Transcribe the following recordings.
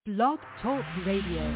Blog Talk Radio.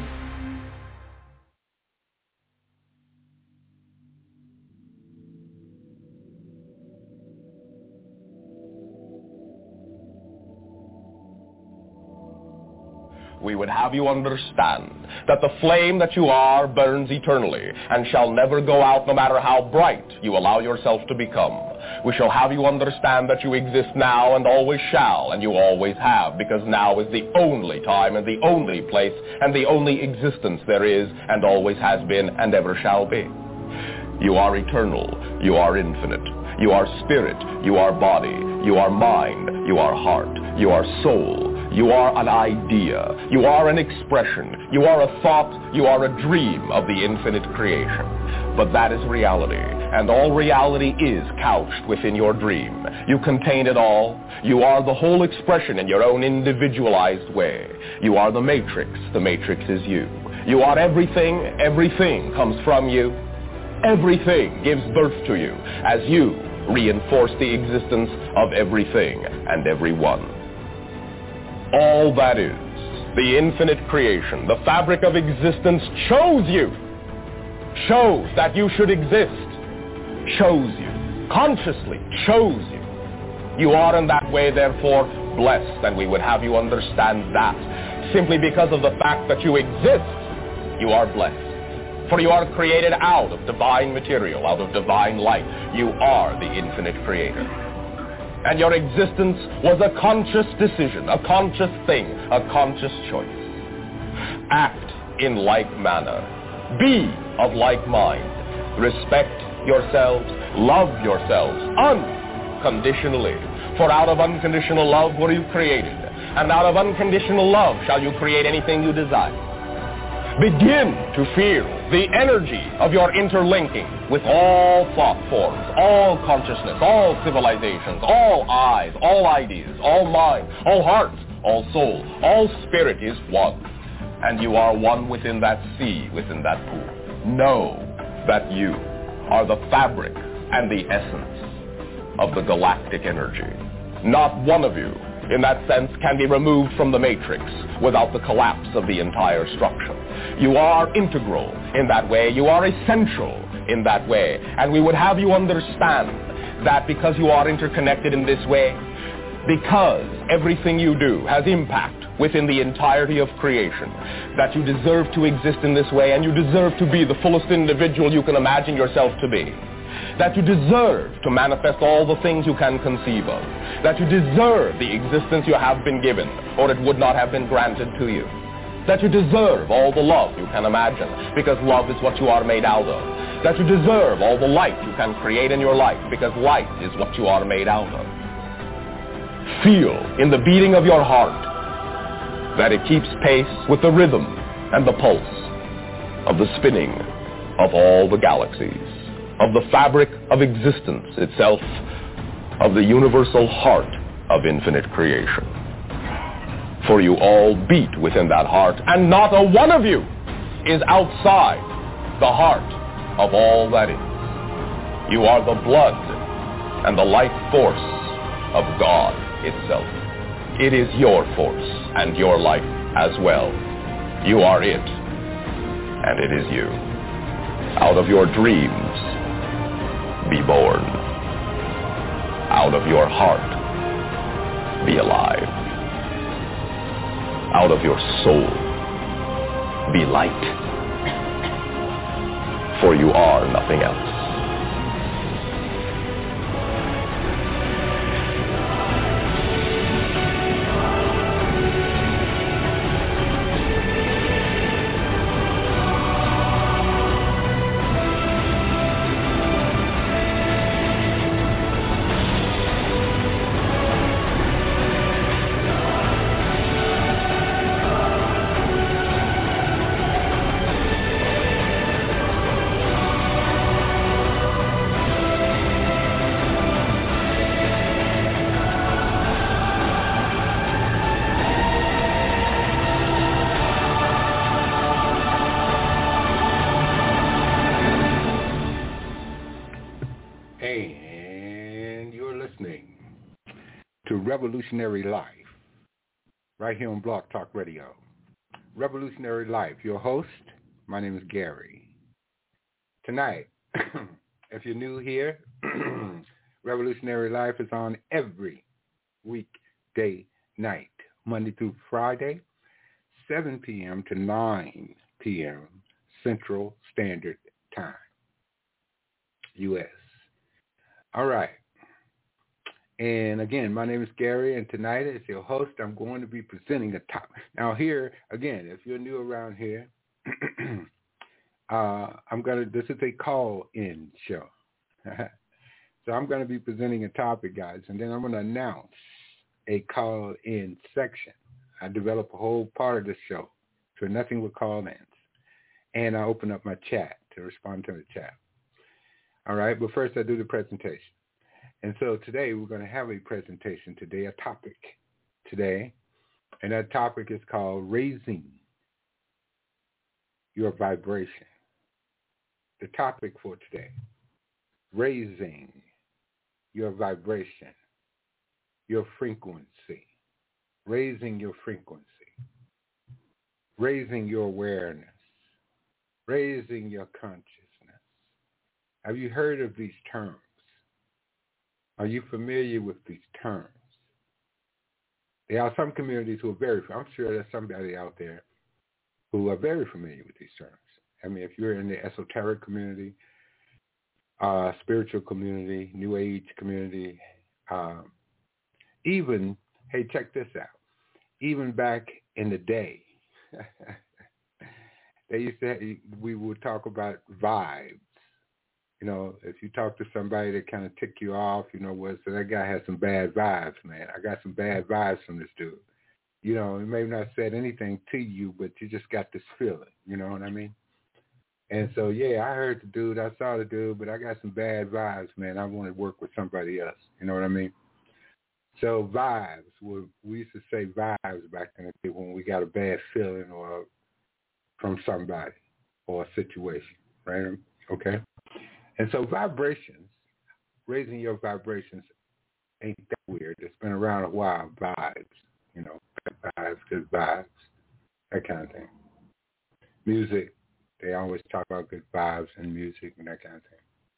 We would have you understand that the flame that you are burns eternally and shall never go out no matter how bright you allow yourself to become. We shall have you understand that you exist now and always shall, and you always have, because now is the only time and the only place and the only existence there is and always has been and ever shall be. You are eternal. You are infinite. You are spirit. You are body. You are mind. You are heart. You are soul. You are an idea. You are an expression. You are a thought. You are a dream of the infinite creation. But that is reality, and all reality is couched within your dream. You contain it all. You are the whole expression in your own individualized way. You are the matrix. The matrix is you. You are everything. Everything comes from you. Everything gives birth to you as you reinforce the existence of everything and everyone. All that is, the infinite creation, the fabric of existence chose you, chose that you should exist, chose you, consciously chose you. You are in that way, therefore, blessed, and we would have you understand that. Simply because of the fact that you exist, you are blessed. For you are created out of divine material, out of divine light. You are the infinite creator. And your existence was a conscious decision, a conscious thing, a conscious choice. Act in like manner. Be of like mind. Respect yourselves. Love yourselves unconditionally. For out of unconditional love were you created. And out of unconditional love shall you create anything you desire. Begin to feel the energy of your interlinking with all thought forms, all consciousness, all civilizations, all eyes, all ideas, all mind, all heart, all soul, all spirit is one. And you are one within that sea, within that pool. Know that you are the fabric and the essence of the galactic energy. Not one of you, in that sense, can be removed from the matrix without the collapse of the entire structure. You are integral in that way. You are essential in that way. And we would have you understand that because you are interconnected in this way, because everything you do has impact within the entirety of creation, that you deserve to exist in this way, and you deserve to be the fullest individual you can imagine yourself to be. That you deserve to manifest all the things you can conceive of. That you deserve the existence you have been given, or it would not have been granted to you. That you deserve all the love you can imagine, because love is what you are made out of. That you deserve all the light you can create in your life, because light is what you are made out of. Feel in the beating of your heart that it keeps pace with the rhythm and the pulse of the spinning of all the galaxies, of the fabric of existence itself, of the universal heart of infinite creation. For you all beat within that heart, and not a one of you is outside the heart of all that is. You are the blood and the life force of God itself. It is your force and your life as well. You are it, and it is you. Out of your dreams, be born. Out of your heart, be alive. Out of your soul, be light. For you are nothing else. Revolutionary Life, right here on Blog Talk Radio. Revolutionary Life. Your host, my name is Gary. Tonight, if you're new here, Revolutionary Life is on every weekday night, Monday through Friday, 7 p.m. to 9 p.m. Central Standard Time, U.S. All right. And again, my name is Gary, and tonight as your host, I'm going to be presenting a topic. Now here, again, if you're new around here, this is a call-in show. So I'm going to be presenting a topic, guys, and then I'm going to announce a call-in section. I develop a whole part of the show for nothing but call-ins. And I open up my chat to respond to the chat. All right, but first I do the presentation. And so today we're going to have a presentation today, a topic today, and that topic is called Raising Your Vibration. The topic for today, raising your vibration, your frequency, raising your frequency, raising your awareness, raising your consciousness. Have you heard of these terms? Are you familiar with these terms? There are some communities who are I'm sure there's somebody out there who are very familiar with these terms. I mean, if you're in the esoteric community, spiritual community, New Age community, even, hey, check this out. Even back in the day, they used to, we would talk about vibes. You know, if you talk to somebody that kind of tick you off, you know, so that guy has some bad vibes, man. I got some bad vibes from this dude. You know, he may not have said anything to you, but you just got this feeling, you know what I mean? And so, yeah, I heard the dude, I saw the dude, but I got some bad vibes, man. I want to work with somebody else, you know what I mean? So vibes, we used to say vibes back in the day when we got a bad feeling or from somebody or a situation, right? Okay? And so vibrations, raising your vibrations ain't that weird. It's been around a while, vibes, you know, bad vibes, good vibes, that kind of thing. Music, they always talk about good vibes and music and that kind of thing.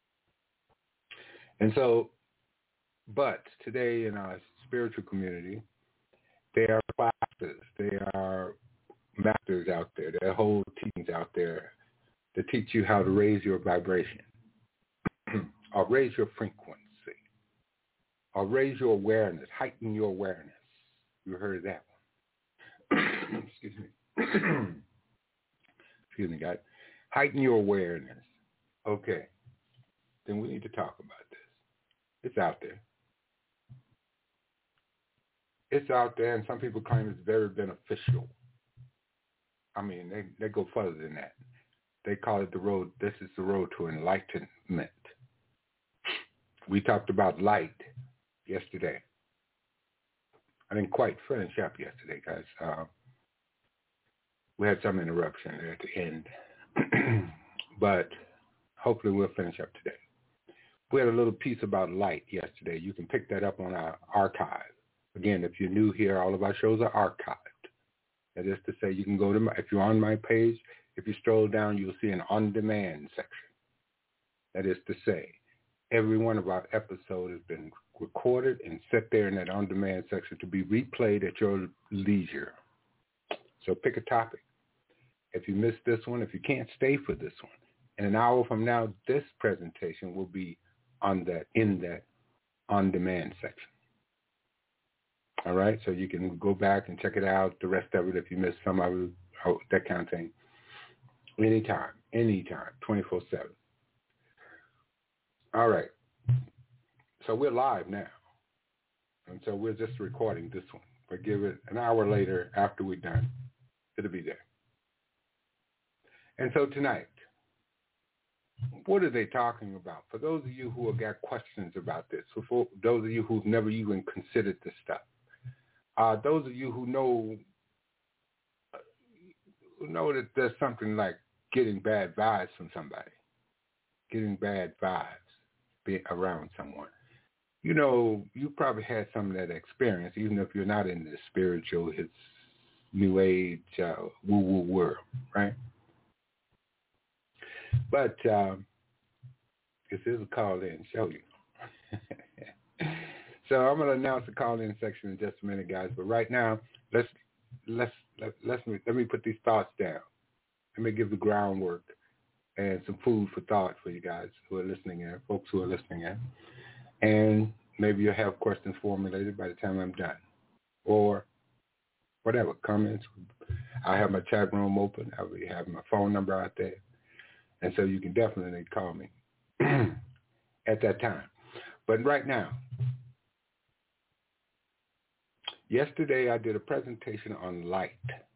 And so, but today in our spiritual community, there are classes, there are masters out there, there are whole teachings out there that teach you how to raise your vibration. Or raise your frequency, or raise your awareness, heighten your awareness. You heard of that one. Excuse me. Excuse me, guys. Heighten your awareness. Okay. Then we need to talk about this. It's out there. It's out there, and some people claim it's very beneficial. I mean, they go further than that. They call it the road. This is the road to enlightenment. We talked about light yesterday. I didn't quite finish up yesterday, guys. We had some interruption there at the end. But hopefully we'll finish up today. We had a little piece about light yesterday. You can pick that up on our archive. Again, if you're new here, all of our shows are archived. That is to say, you can go to if you're on my page, if you scroll down, you'll see an on-demand section. That is to say, every one of our episodes has been recorded and set there in that on-demand section to be replayed at your leisure. So pick a topic. If you missed this one, if you can't stay for this one, in an hour from now, this presentation will be in that on-demand section. All right? So you can go back and check it out, the rest of it, if you missed some of it, that kind of thing. Anytime, 24/7. All right. So we're live now. And so we're just recording this one. But give it an hour later after we're done, it'll be there. And so tonight, what are they talking about? For those of you who have got questions about this, for those of you who've never even considered this stuff, those of you who know that there's something like getting bad vibes from somebody, getting bad vibes being around someone. You know, you probably had some of that experience, even if you're not in the spiritual, New Age woo-woo world, right? But this is a call-in show, you. So I'm going to announce the call-in section in just a minute, guys. But right now, let me put these thoughts down. Let me give the groundwork and some food for thought for you guys who are listening in, folks who are listening in. And maybe you'll have questions formulated by the time I'm done. Or whatever, comments. I have my chat room open. I will have my phone number out there. And so you can definitely call me at that time. But right now, yesterday I did a presentation on light.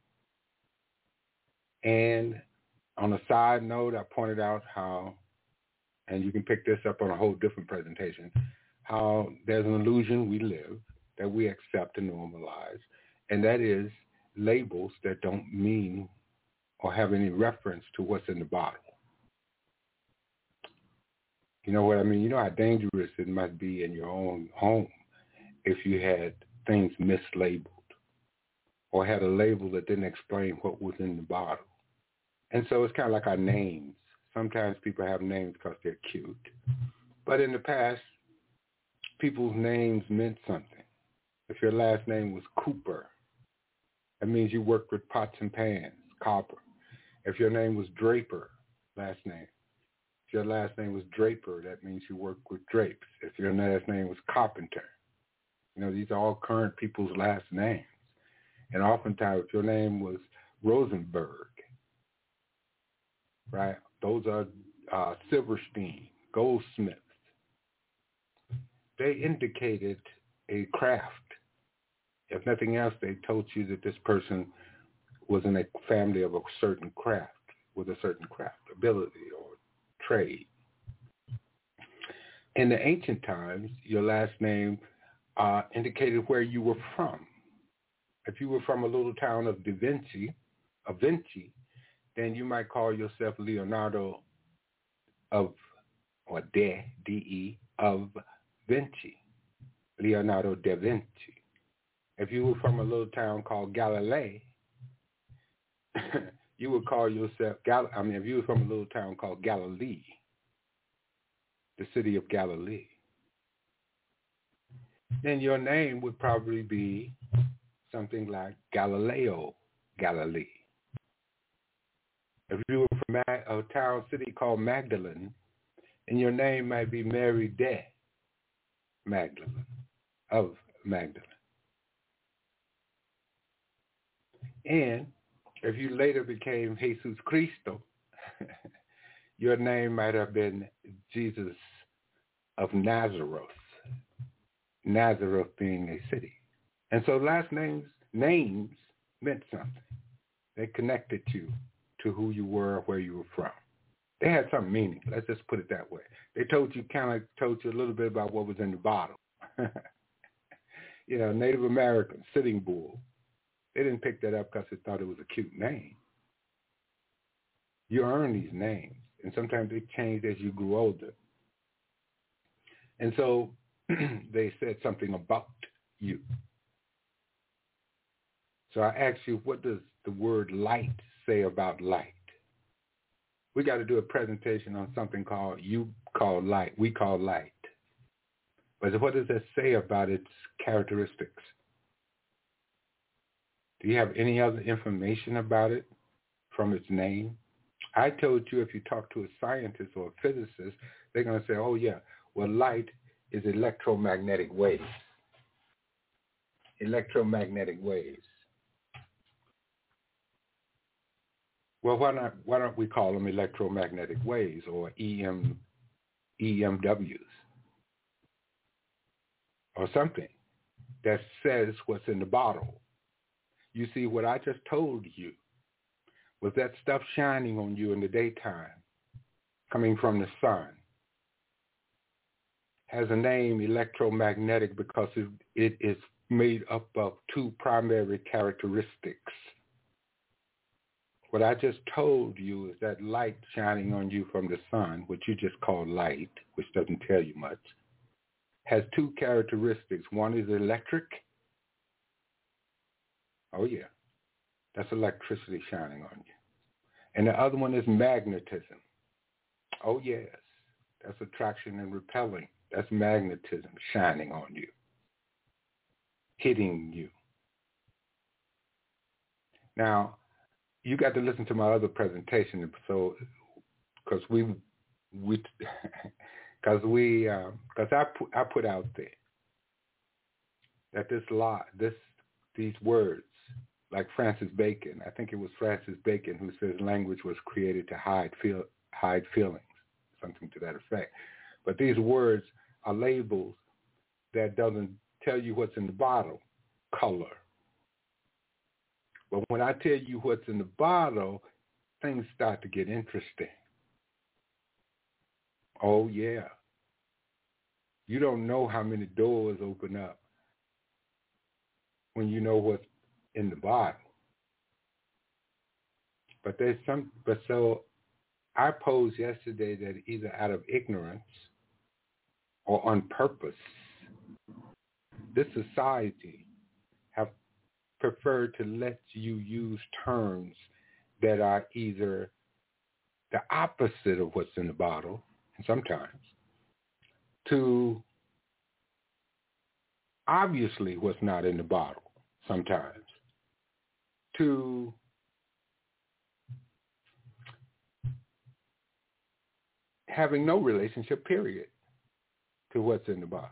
And on a side note, I pointed out how, and you can pick this up on a whole different presentation, how there's an illusion we live that we accept and normalize, and that is labels that don't mean or have any reference to what's in the bottle. You know what I mean? You know how dangerous it must be in your own home if you had things mislabeled or had a label that didn't explain what was in the bottle. And so it's kind of like our names. Sometimes people have names because they're cute. But in the past, people's names meant something. If your last name was Cooper, that means you worked with pots and pans, copper. If your name was Draper, last name, if your last name was Draper, that means you worked with drapes. If your last name was Carpenter, you know, these are all current people's last names. And oftentimes, if your name was Rosenberg, right, those are Silverstein, goldsmiths. They indicated a craft. If nothing else, they told you that this person was in a family of a certain craft, with a certain craft, ability or trade. In the ancient times, your last name indicated where you were from. If you were from a little town of Vinci, then you might call yourself Leonardo of, or D-E, of Vinci, Leonardo da Vinci. If you were from a little town called Galilee, you would call yourself, if you were from a little town called Galilee, the city of Galilee, then your name would probably be something like Galileo Galilei. If you were from a town city called Magdalene, then your name might be Mary de Magdalene, of Magdalene. And if you later became Jesus Cristo, your name might have been Jesus of Nazareth, Nazareth being a city. And so last names meant something. They connected you to who you were, where you were from. They had some meaning. Let's just put it that way. They told you a little bit about what was in the bottle. You know, Native American, Sitting Bull. They didn't pick that up because they thought it was a cute name. You earn these names, and sometimes they changed as you grew older. And so they said something about you. So I asked you, what does the word light say about light? We got to do a presentation on something we call light. But what does that say about its characteristics? Do you have any other information about it from its name? I told you if you talk to a scientist or a physicist, they're going to say, oh, yeah, well, light is electromagnetic waves. Electromagnetic waves. Well, why don't we call them electromagnetic waves or EMWs or something that says what's in the bottle? You see, what I just told you was that stuff shining on you in the daytime, coming from the sun, has a name, electromagnetic, because it is made up of two primary characteristics. What I just told you is that light shining on you from the sun, which you just call light, which doesn't tell you much, has two characteristics. One is electric. Oh, yeah. That's electricity shining on you. And the other one is magnetism. Oh, yes. That's attraction and repelling. That's magnetism shining on you, hitting you. Now, you got to listen to my other presentation, so because I put out there that these words, like Francis Bacon, I think it was Francis Bacon who says language was created to hide feelings, something to that effect. But these words are labels that doesn't tell you what's in the bottle, color. But when I tell you what's in the bottle, things start to get interesting. Oh, yeah. You don't know how many doors open up when you know what's in the bottle. But so I posed yesterday that either out of ignorance or on purpose, this society have preferred to let you use terms that are either the opposite of what's in the bottle, and sometimes, to obviously what's not in the bottle, sometimes, to having no relationship, period, to what's in the bottle.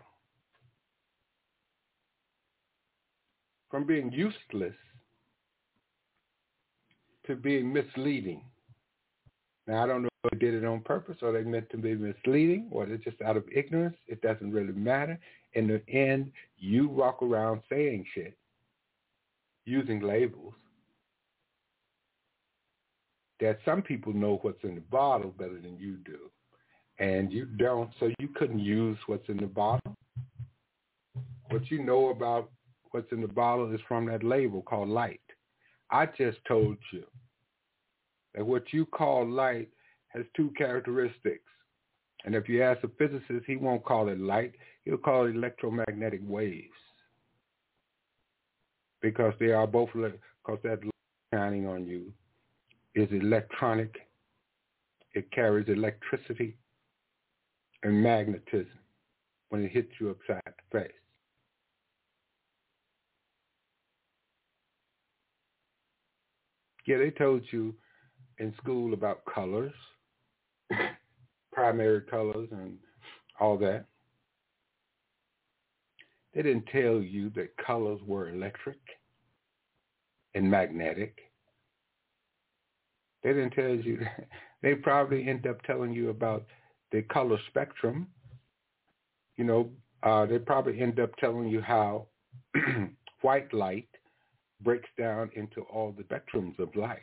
From being useless to being misleading. Now, I don't know if they did it on purpose or they meant to be misleading or they're just out of ignorance. It doesn't really matter. In the end, you walk around saying shit, using labels, that some people know what's in the bottle better than you do. And you don't, so you couldn't use what's in the bottle. What you know about what's in the bottle is from that label called light. I just told you that what you call light has two characteristics. And if you ask a physicist, he won't call it light. He'll call it electromagnetic waves. Because they are both, because that light shining on you is electronic. It carries electricity and magnetism when it hits you upside the face. Yeah, they told you in school about colors, primary colors and all that. They didn't tell you that colors were electric and magnetic. They didn't tell you. They probably end up telling you about the color spectrum. You know, they probably end up telling you how white light breaks down into all the spectrums of light.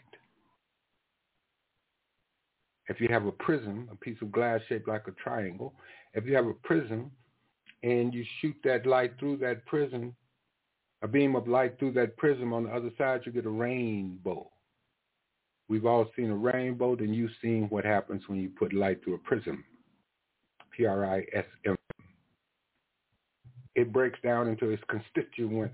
If you have a prism, a piece of glass shaped like a triangle, if you have a prism and you shoot that light through that prism, a beam of light through that prism, on the other side you get a rainbow. We've all seen a rainbow, then you've seen what happens when you put light through a prism, Prism. It breaks down into its constituent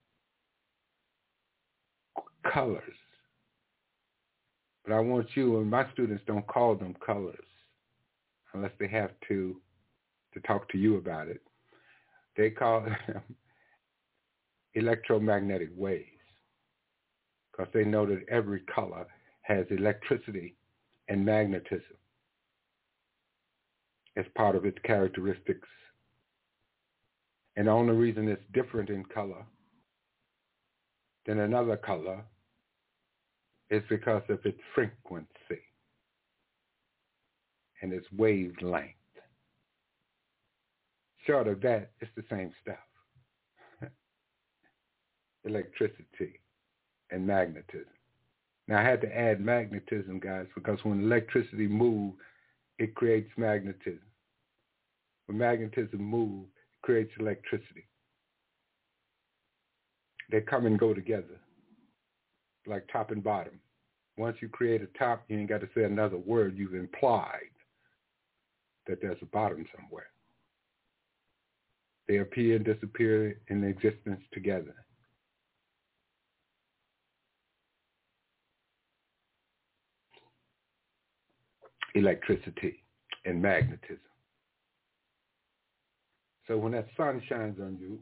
colors. But I want you, and my students don't call them colors unless they have to talk to you about it. They call them electromagnetic waves because they know that every color has electricity and magnetism as part of its characteristics. And the only reason it's different in color than another color is because of its frequency and its wavelength. Short of that, it's the same stuff. Electricity and magnetism. Now, I had to add magnetism, guys, because when electricity moves, it creates magnetism. When magnetism moves, it creates electricity. They come and go together, like top and bottom. Once you create a top, you ain't got to say another word. You've implied that there's a bottom somewhere. They appear and disappear in existence together. electricity and magnetism. So when that sun shines on you,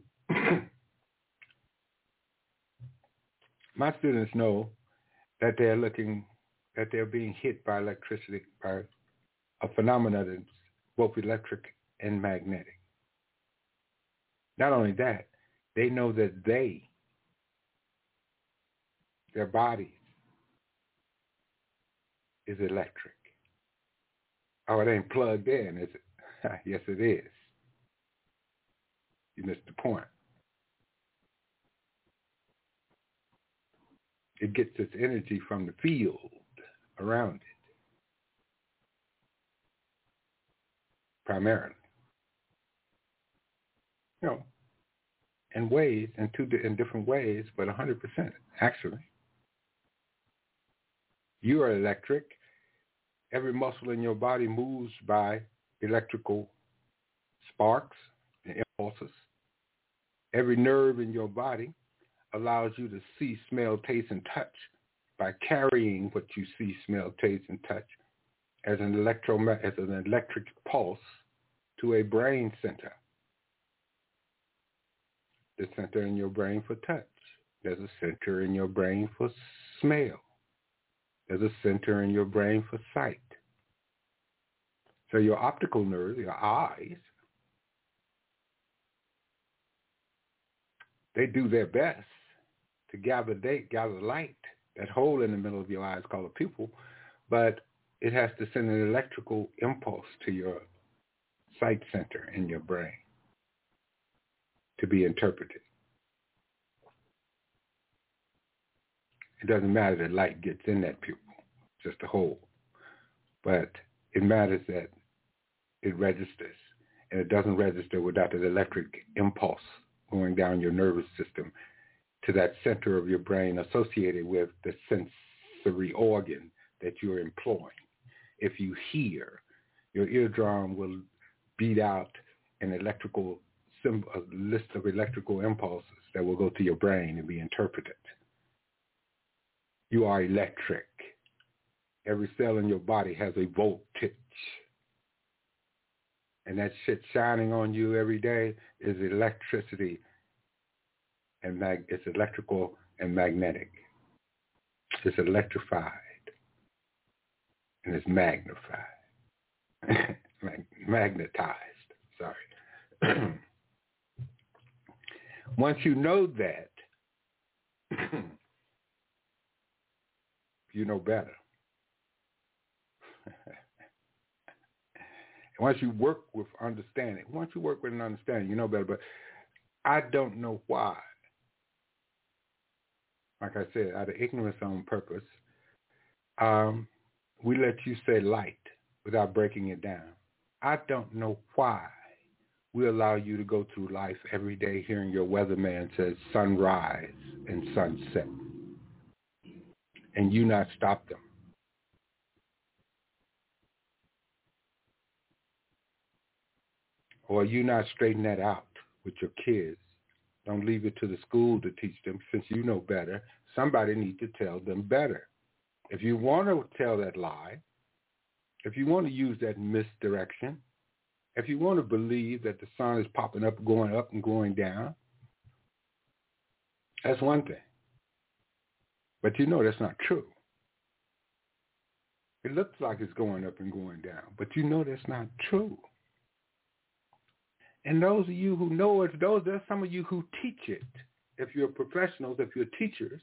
my students know that they're being hit by electricity, by a phenomenon that's both electric and magnetic. Not only that, they know that their body is electric. Oh, it ain't plugged in, is it? Yes, it is. You missed the point. It gets its energy from the field around it, primarily. In ways, in different ways, but 100% actually. You are electric. Every muscle in your body moves by electrical sparks and impulses. Every nerve in your body allows you to see, smell, taste, and touch by carrying what you see, smell, taste, and touch as an electric pulse to a brain center. The center in your brain for touch. There's a center in your brain for smell. There's a center in your brain for sight. So your optical nerves, your eyes, they do their best to gather light. That hole in the middle of your eye is called a pupil, but it has to send an electrical impulse to your sight center in your brain to be interpreted. It doesn't matter that light gets in that pupil, just a hole. But it matters that it registers, and it doesn't register without an electric impulse going down your nervous system to that center of your brain associated with the sensory organ that you're employing. If you hear, your eardrum will beat out an electrical symbol, a list of electrical impulses that will go to your brain and be interpreted. You are electric. Every cell in your body has a voltage. And that shit shining on you every day is electricity, and it's electrical and magnetic. It's electrified, and it's magnified. Magnetized, sorry. Once you know that, you know better. Once you work with understanding, you know better. But I don't know why. Like I said, out of ignorance on purpose, we let you say light without breaking it down. I don't know why we allow you to go through life every day hearing your weatherman says sunrise and sunset, and you not stop them. Or you not straighten that out with your kids. Don't leave it to the school to teach them. Since you know better, somebody needs to tell them better. If you want to tell that lie, if you want to use that misdirection, if you want to believe that the sun is popping up and going down, that's one thing. But you know that's not true. It looks like it's going up and going down, but you know that's not true. And those of you who know it, there's some of you who teach it. If you're professionals, if you're teachers,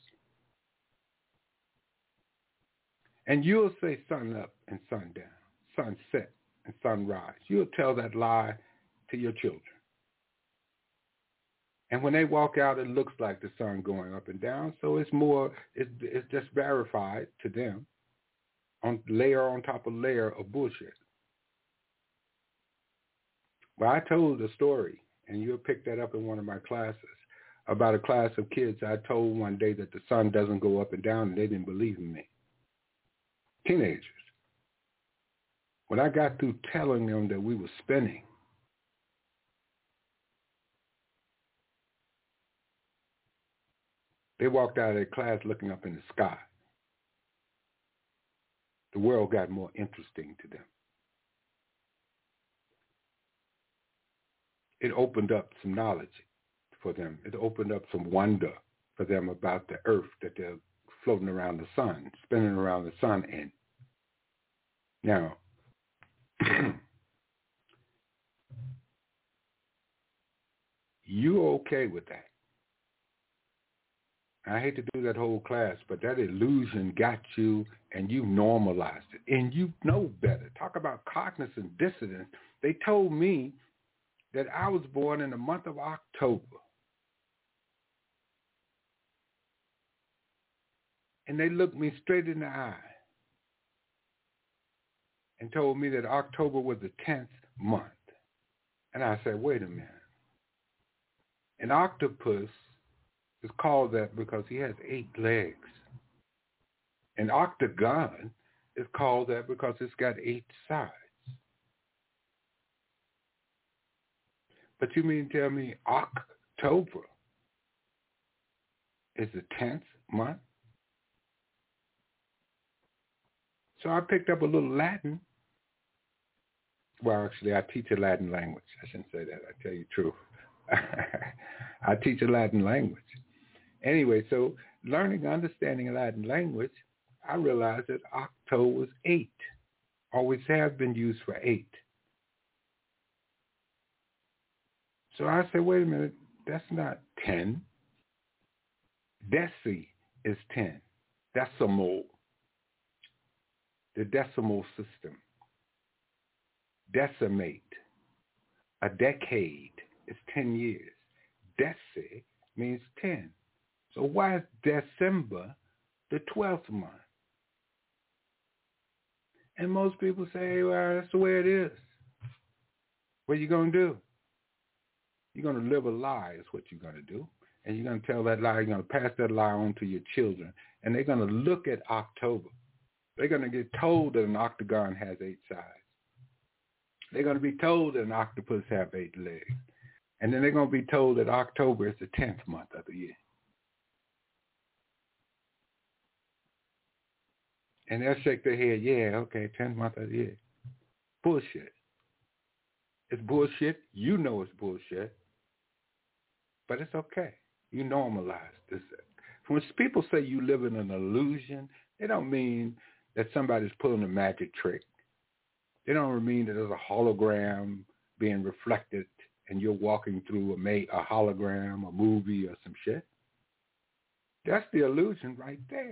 and you'll say sun up and sun down, sunset and sunrise. You'll tell that lie to your children. And when they walk out, it looks like the sun going up and down. So it's just verified to them on layer on top of layer of bullshit. Well, I told a story, and you'll pick that up in one of my classes, about a class of kids. I told one day that the sun doesn't go up and down, and they didn't believe in me. Teenagers. When I got through telling them that we were spinning, they walked out of their class looking up in the sky. the world got more interesting to them. It opened up some knowledge for them. It opened up some wonder for them about the earth that they're floating around the sun, spinning around the sun in. Now, you're okay with that. I hate to do that whole class, but that illusion got you and you normalized it. And you know better. Talk about cognizant dissonance. They told me that I was born in the month of October. And they looked me straight in the eye and told me that October was the 10th month. And I said, wait a minute. An octopus is called that because he has 8 legs. An octagon is called that because it's got 8 sides. But you mean to tell me October is the 10th month? So I picked up a little Latin. Well, actually, I teach a Latin language. I shouldn't say that. I tell you the truth. I teach a Latin language. Anyway, so learning, understanding Latin language, I realized that Octo was 8. Always has been used for 8. So I said, wait a minute, that's not 10. Deci is 10. Decimal. The decimal system. Decimate. A decade is 10 years. Deci means 10. So why is December the 12th month? And most people say, well, that's the way it is. What are you going to do? You're going to live a lie is what you're going to do. And you're going to tell that lie. You're going to pass that lie on to your children. And they're going to look at October. They're going to get told that an octagon has 8 sides. They're going to be told that an octopus has 8 legs. And then they're going to be told that October is the 10th month of the year. And they'll shake their head, yeah, okay, 10th month of the year. Bullshit. It's bullshit. You know it's bullshit. But it's okay. You normalize this. When people say you live in an illusion, they don't mean that somebody's pulling a magic trick. They don't mean that there's a hologram being reflected and you're walking through a hologram, a movie, or some shit. That's the illusion right there.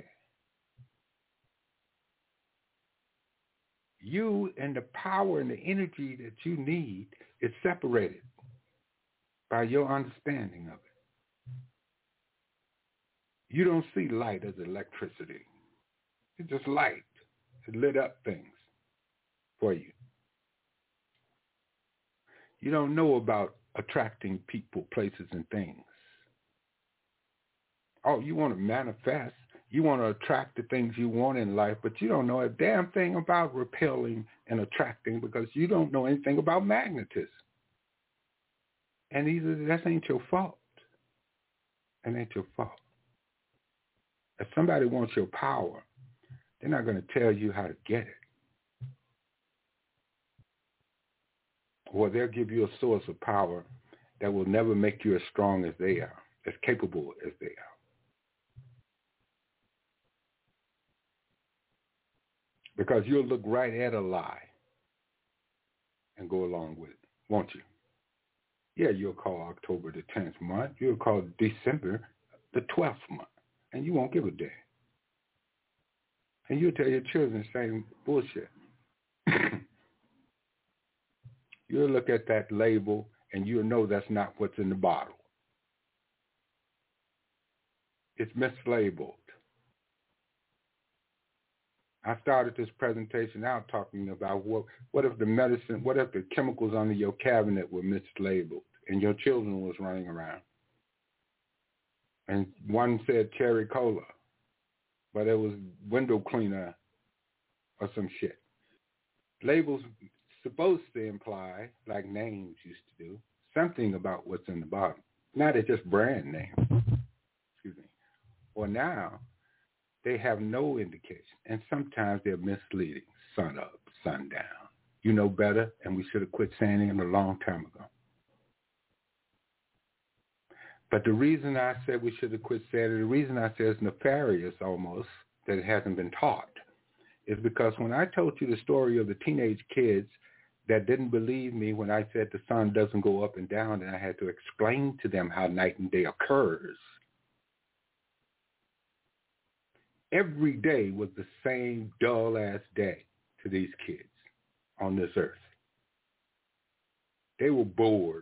You and the power and the energy that you need is separated by your understanding of it. You don't see light as electricity. It's just light. It lit up things for you. You don't know about attracting people, places, and things. Oh, you want to manifest. You want to attract the things you want in life, but you don't know a damn thing about repelling and attracting because you don't know anything about magnetism. And that ain't your fault. It ain't your fault. If somebody wants your power, they're not going to tell you how to get it. Or they'll give you a source of power that will never make you as strong as they are, as capable as they are. Because you'll look right at a lie and go along with it, won't you? Yeah, you'll call October the 10th month. You'll call December the 12th month, and you won't give a damn. And you'll tell your children the same bullshit. You'll look at that label, and you'll know that's not what's in the bottle. It's mislabeled. I started this presentation out talking about what if the chemicals under your cabinet were mislabeled and your children was running around. And one said cherry cola, but it was window cleaner or some shit. Labels supposed to imply, like names used to do, something about what's in the bottom. Now they're just brand names. Excuse me. Or now, They have no indication, and sometimes they're misleading. Sun up, sun down. You know better, and we should have quit saying it a long time ago. But the reason I said we should have quit saying it, the reason I said it's nefarious almost, that it hasn't been taught, is because when I told you the story of the teenage kids that didn't believe me when I said the sun doesn't go up and down, and I had to explain to them how night and day occurs, every day was the same dull-ass day to these kids on this earth. They were bored.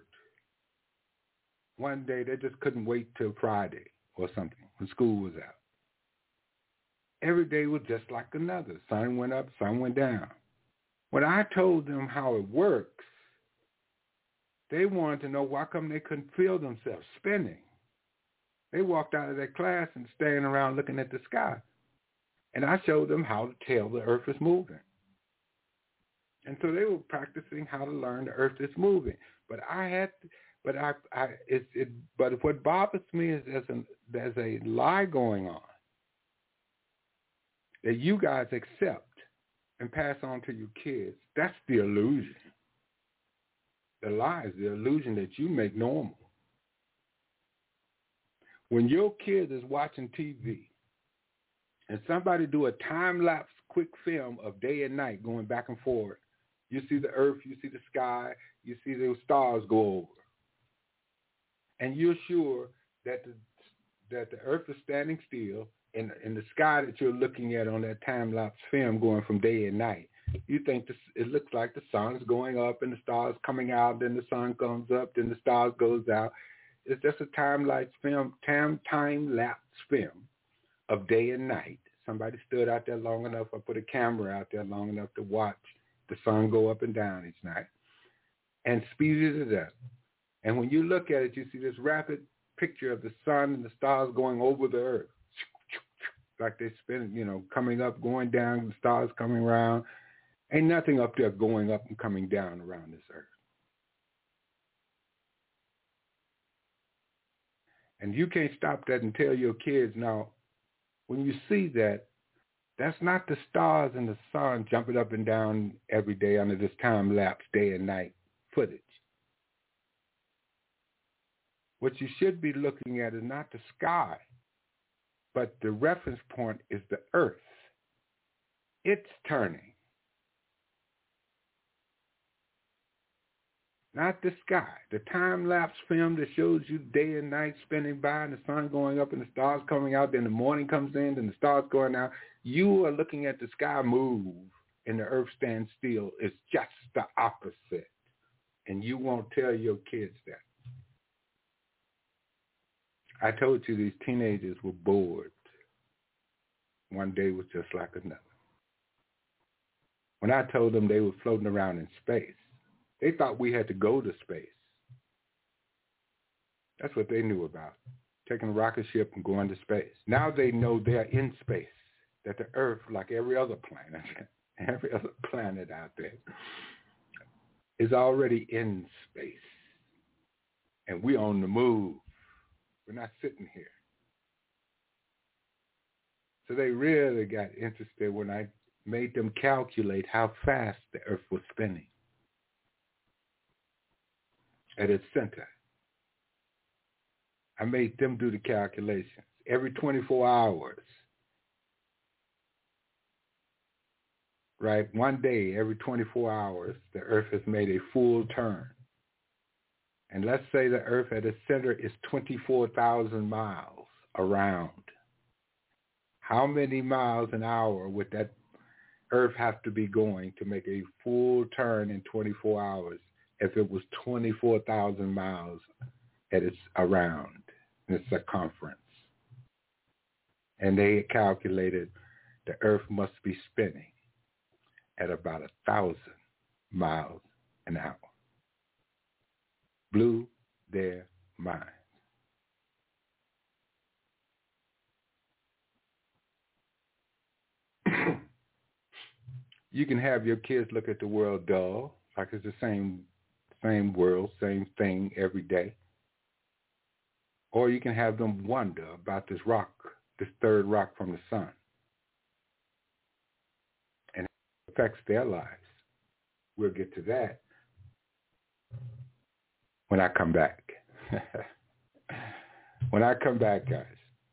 One day they just couldn't wait till Friday or something when school was out. Every day was just like another. Sun went up, sun went down. When I told them how it works, they wanted to know why come they couldn't feel themselves spinning. They walked out of their class and standing around looking at the sky. And I showed them how to tell the earth is moving. And so they were practicing how to learn the earth is moving. But but what bothers me is there's a lie going on that you guys accept and pass on to your kids. That's the illusion. The lie is the illusion that you make normal. When your kid is watching TV and somebody do a time-lapse quick film of day and night going back and forth, you see the earth, you see the sky, you see the stars go over. And you're sure that the earth is standing still, and the sky that you're looking at on that time-lapse film going from day and night, you think it looks like the sun's going up and the stars coming out, then the sun comes up, then the stars goes out. It's just a time-lapse film of day and night. Somebody stood out there long enough or put a camera out there long enough to watch the sun go up and down each night and speeded it up. And when you look at it, you see this rapid picture of the sun and the stars going over the earth. Like they spin, coming up, going down, the stars coming around. Ain't nothing up there going up and coming down around this earth. And you can't stop that and tell your kids, now, when you see that, that's not the stars and the sun jumping up and down every day under this time-lapse day and night footage. What you should be looking at is not the sky, but the reference point is the earth. It's turning. Not the sky. The time-lapse film that shows you day and night spinning by and the sun going up and the stars coming out, then the morning comes in and the stars going out. You are looking at the sky move and the earth stand still. It's just the opposite. And you won't tell your kids that. I told you these teenagers were bored. One day was just like another. When I told them they were floating around in space, they thought we had to go to space. That's what they knew about, taking a rocket ship and going to space. Now they know they're in space, that the Earth, like every other planet out there, is already in space. And we're on the move. We're not sitting here. So they really got interested when I made them calculate how fast the Earth was spinning at its center. I made them do the calculations. Every 24 hours, right? One day, every 24 hours, the Earth has made a full turn. And let's say the Earth at its center is 24,000 miles around. How many miles an hour would that Earth have to be going to make a full turn in 24 hours if it was 24,000 miles at its around in its circumference? And they calculated the Earth must be spinning at about 1,000 miles an hour. Blew their minds. You can have your kids look at the world dull, like it's the same world, same thing every day. Or you can have them wonder about this rock, this third rock from the sun. affects their lives. We'll get to that when I come back. When I come back, guys,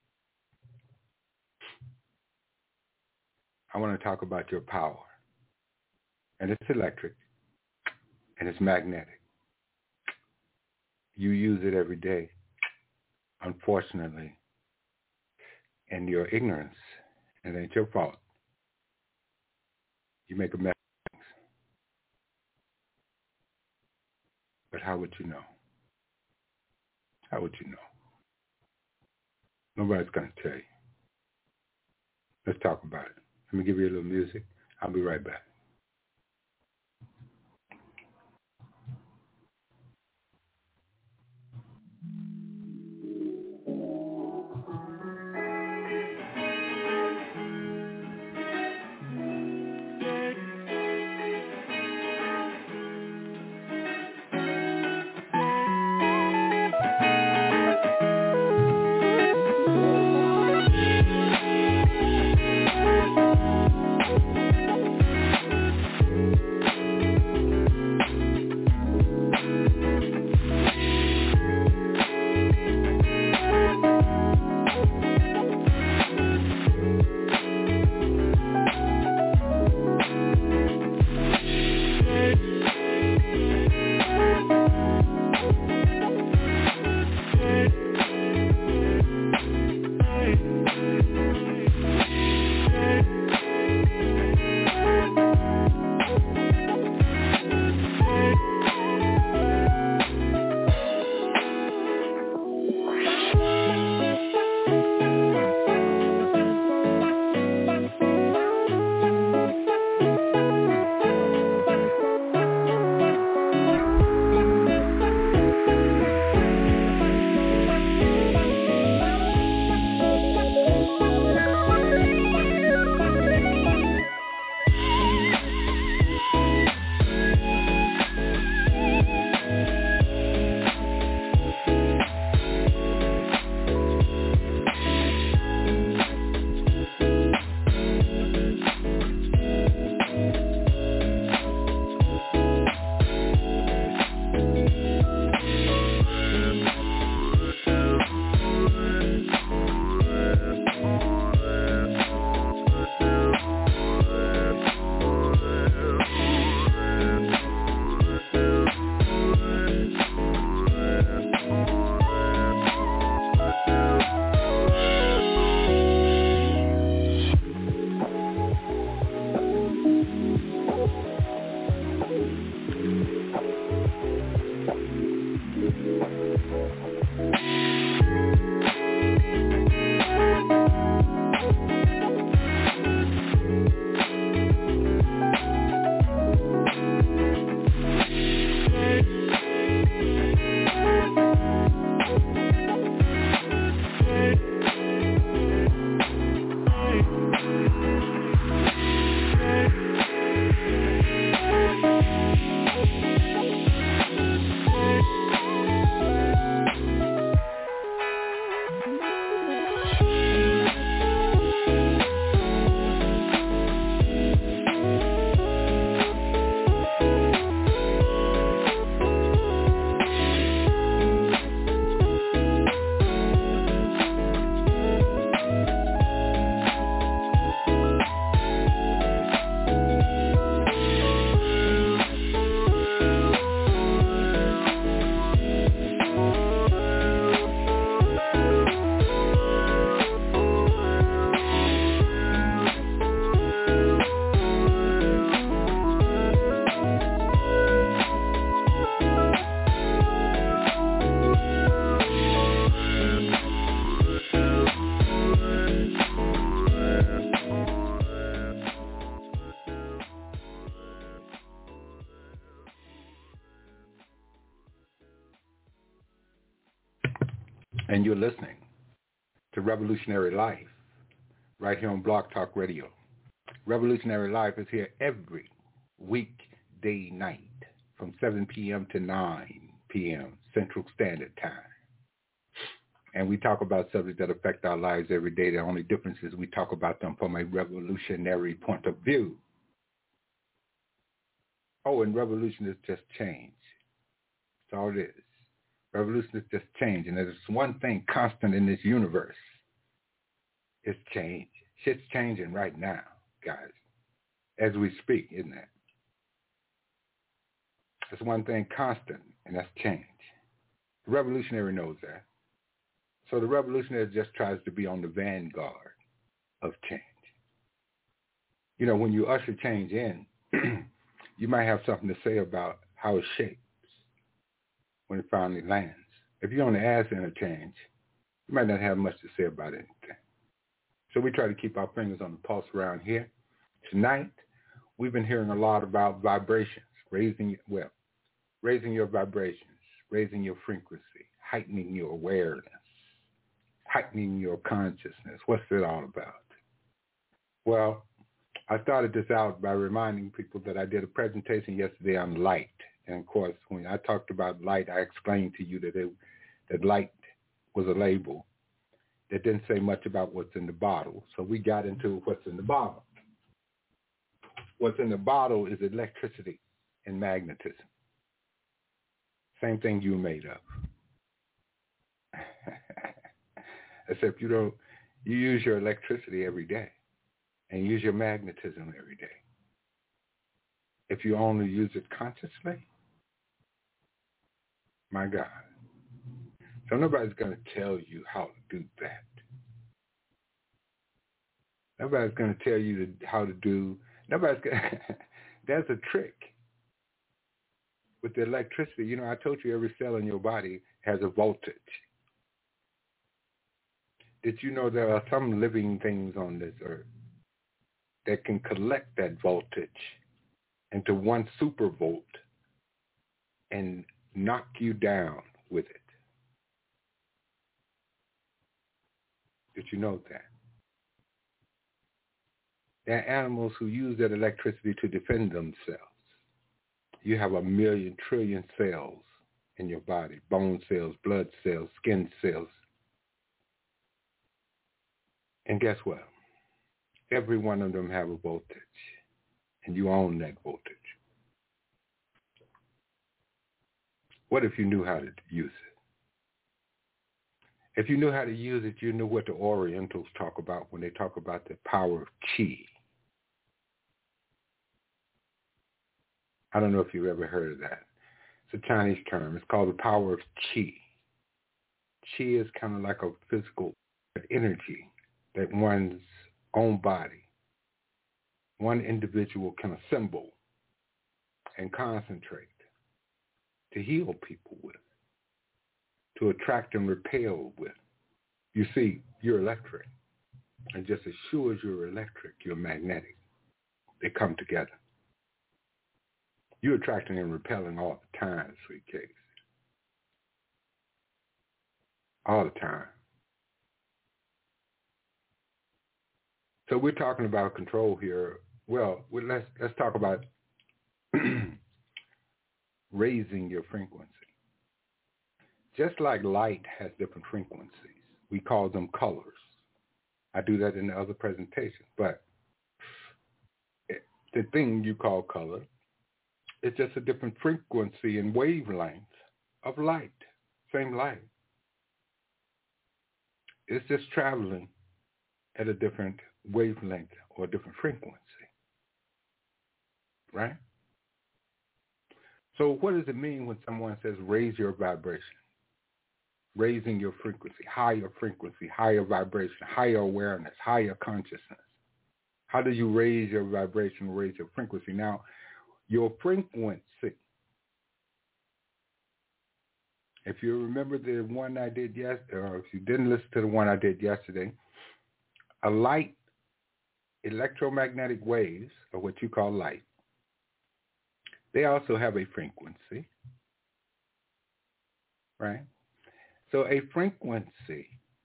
I want to talk about your power. And it's electric, and it's magnetic. You use it every day, unfortunately, in your ignorance. It ain't your fault. You make a mess of things. But how would you know? How would you know? Nobody's going to tell you. Let's talk about it. Let me give you a little music. I'll be right back. And you're listening to Revolutionary Life right here on Blog Talk Radio. Revolutionary Life is here every weekday night from 7 p.m. to 9 p.m. Central Standard Time. And we talk about subjects that affect our lives every day. The only difference is we talk about them from a revolutionary point of view. Oh, and revolution is just change. That's all it is. Revolution is just change. And there's one thing constant in this universe. It's change. Shit's changing right now, guys, as we speak, isn't it? There's one thing constant, and that's change. The revolutionary knows that. So the revolutionary just tries to be on the vanguard of change. You know, when you usher change in, you might have something to say about how it shapes when it finally lands. If you're on the ass end of change, you might not have much to say about anything. So we try to keep our fingers on the pulse around here. Tonight, we've been hearing a lot about vibrations, raising your vibrations, raising your frequency, heightening your awareness, heightening your consciousness. What's it all about? Well, I started this out by reminding people that I did a presentation yesterday on light. And of course, when I talked about light, I explained to you that light was a label that didn't say much about what's in the bottle. So we got into what's in the bottle. What's in the bottle is electricity and magnetism. Same thing you're made of. Except you use your electricity every day and use your magnetism every day. If you only use it consciously, my God. So nobody's going to tell you how to do that. Nobody's going to tell you how to do. That's a trick with the electricity. You know, I told you every cell in your body has a voltage. Did you know there are some living things on this earth that can collect that voltage into one super volt and knock you down with it? Did you know that? There are animals who use that electricity to defend themselves. You have 1,000,000 trillion cells in your body, bone cells, blood cells, skin cells. And guess what? Every one of them have a voltage, and you own that voltage. What if you knew how to use it? If you knew how to use it, you knew what the Orientals talk about when they talk about the power of chi. I don't know if you've ever heard of that. It's a Chinese term. It's called the power of chi. Chi is kind of like a physical energy that one's own body, one individual can assemble and concentrate to heal people with, to attract and repel with. You see, you're electric. And just as sure as you're electric, you're magnetic. They come together. You're attracting and repelling all the time, sweet cakes. All the time. So we're talking about control here. Well, let's talk about raising your frequency. Just like light has different frequencies, we call them colors. I do that in the other presentation. But the thing you call color, it's just a different frequency and wavelength of light. Same light. It's just traveling at a different wavelength or a different frequency. Right? So what does it mean when someone says raise your vibration? Raising your frequency, higher vibration, higher awareness, higher consciousness. How do you raise your vibration, raise your frequency? Now, your frequency, if you remember the one I did yesterday, or if you didn't listen to the one I did yesterday, a light, electromagnetic waves, or what you call light, they also have a frequency, right? So a frequency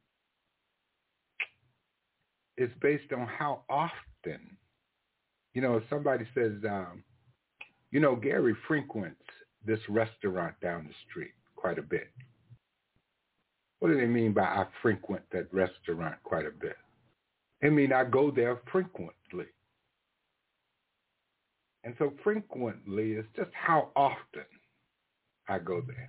is based on how often, you know, if somebody says, you know, Gary frequents this restaurant down the street quite a bit. What do they mean by I frequent that restaurant quite a bit? I mean, I go there frequently. And so frequently is just how often I go there.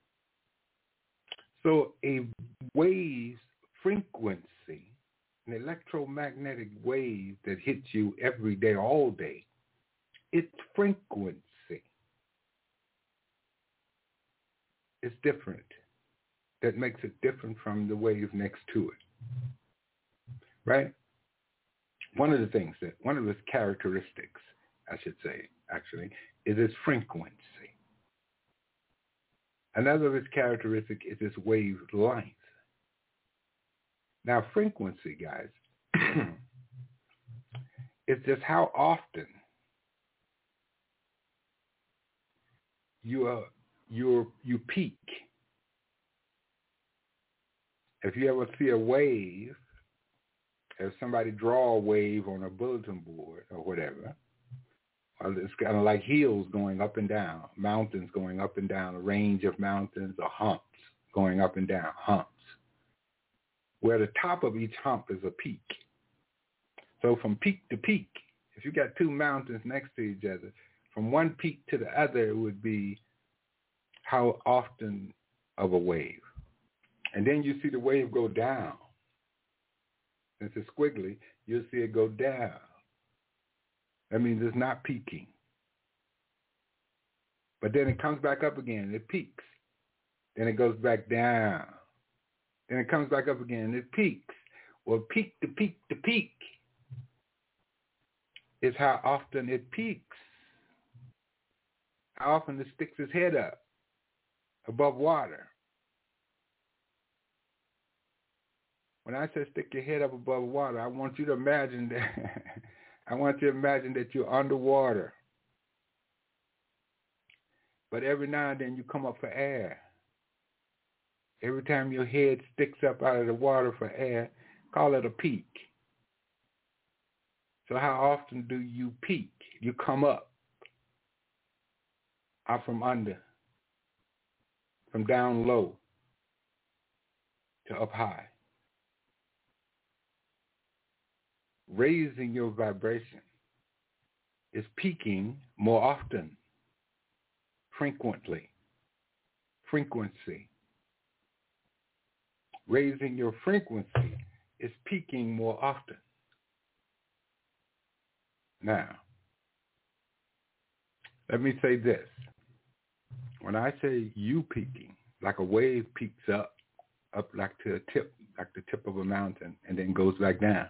So a wave's frequency, an electromagnetic wave that hits you every day, all day, its frequency is different. That makes it different from the wave next to it, right? One of its characteristics, I should say, actually, is its frequency. Another of its characteristics is its wave length. Now, frequency, guys, is just how often you peak. If you ever see a wave, if somebody draw a wave on a bulletin board or whatever, it's kind of like hills going up and down, mountains going up and down, a range of mountains or humps going up and down, humps, where the top of each hump is a peak. So from peak to peak, if you got two mountains next to each other, from one peak to the other, it would be how often of a wave. And then you see the wave go down. Since it's squiggly, you'll see it go down. That means it's not peaking. But then it comes back up again. It peaks. Then it goes back down. Then it comes back up again. It peaks. Well, peak to peak to peak is how often it peaks. How often it sticks its head up above water. When I say stick your head up above water, I want you to imagine that you're underwater. But every now and then you come up for air. Every time your head sticks up out of the water for air, call it a peak. So how often do you peak? You come up out from under, from down low to up high. Raising your vibration is peaking more often, frequency. Raising your frequency is peaking more often. Now, let me say this. When I say you peaking, like a wave peaks up like to a tip, like the tip of a mountain, and then goes back down.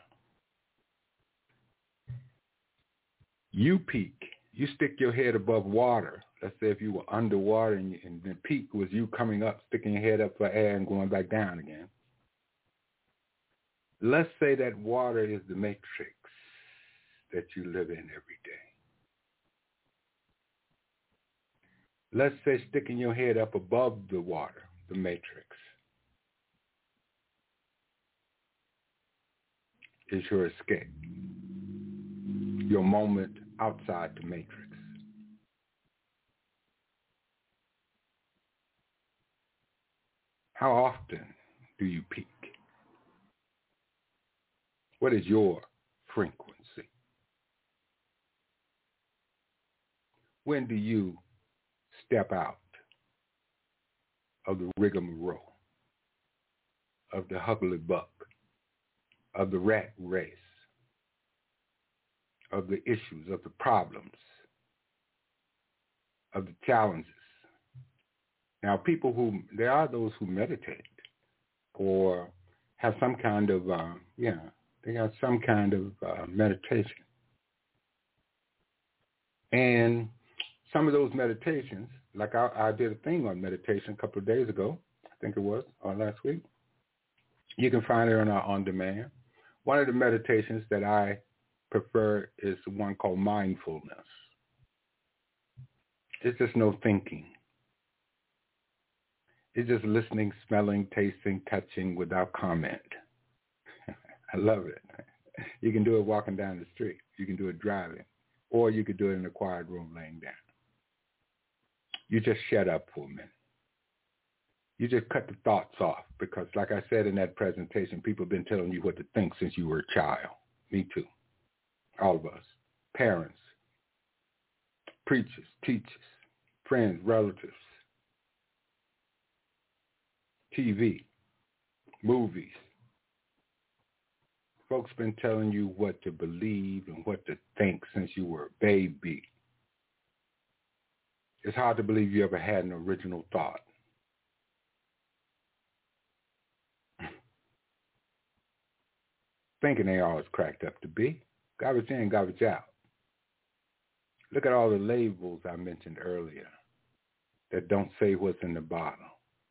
You peak. You stick your head above water. Let's say if you were underwater and the peak was you coming up, sticking your head up for air and going back down again. Let's say that water is the matrix that you live in every day. Let's say sticking your head up above the water, the matrix, is your escape, your moment outside the matrix. How often do you peak? What is your frequency? When do you step out of the rigmarole, of the hucklebuck, of the rat race, of the issues, of the problems, of the challenges? Now, there are those who meditate or have some kind of, they have some kind of meditation. And some of those meditations, like I did a thing on meditation a couple of days ago, I think it was, or last week. You can find it on our on-demand. One of the meditations that I prefer is the one called mindfulness. It's just no thinking. It's just listening, smelling, tasting, touching without comment. I love it. You can do it walking down the street. You can do it driving. Or you could do it in a quiet room laying down. You just shut up for a minute. You just cut the thoughts off because, like I said in that presentation, people have been telling you what to think since you were a child. Me too. All of us. Parents. preachers, teachers, friends, relatives, TV, movies. Folks been telling you what to believe and what to think since you were a baby. It's hard to believe you ever had an original thought. Thinking ain't always cracked up to be. Garbage in, garbage out. Look at all the labels I mentioned earlier that don't say what's in the bottle.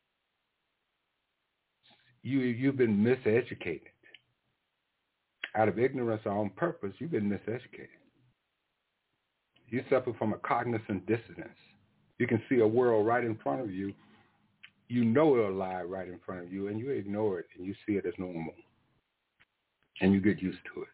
You've been miseducated. Out of ignorance or on purpose, you've been miseducated. You suffer from a cognizant dissonance. You can see a world right in front of you. You know a lie right in front of you, and you ignore it, and you see it as normal. And you get used to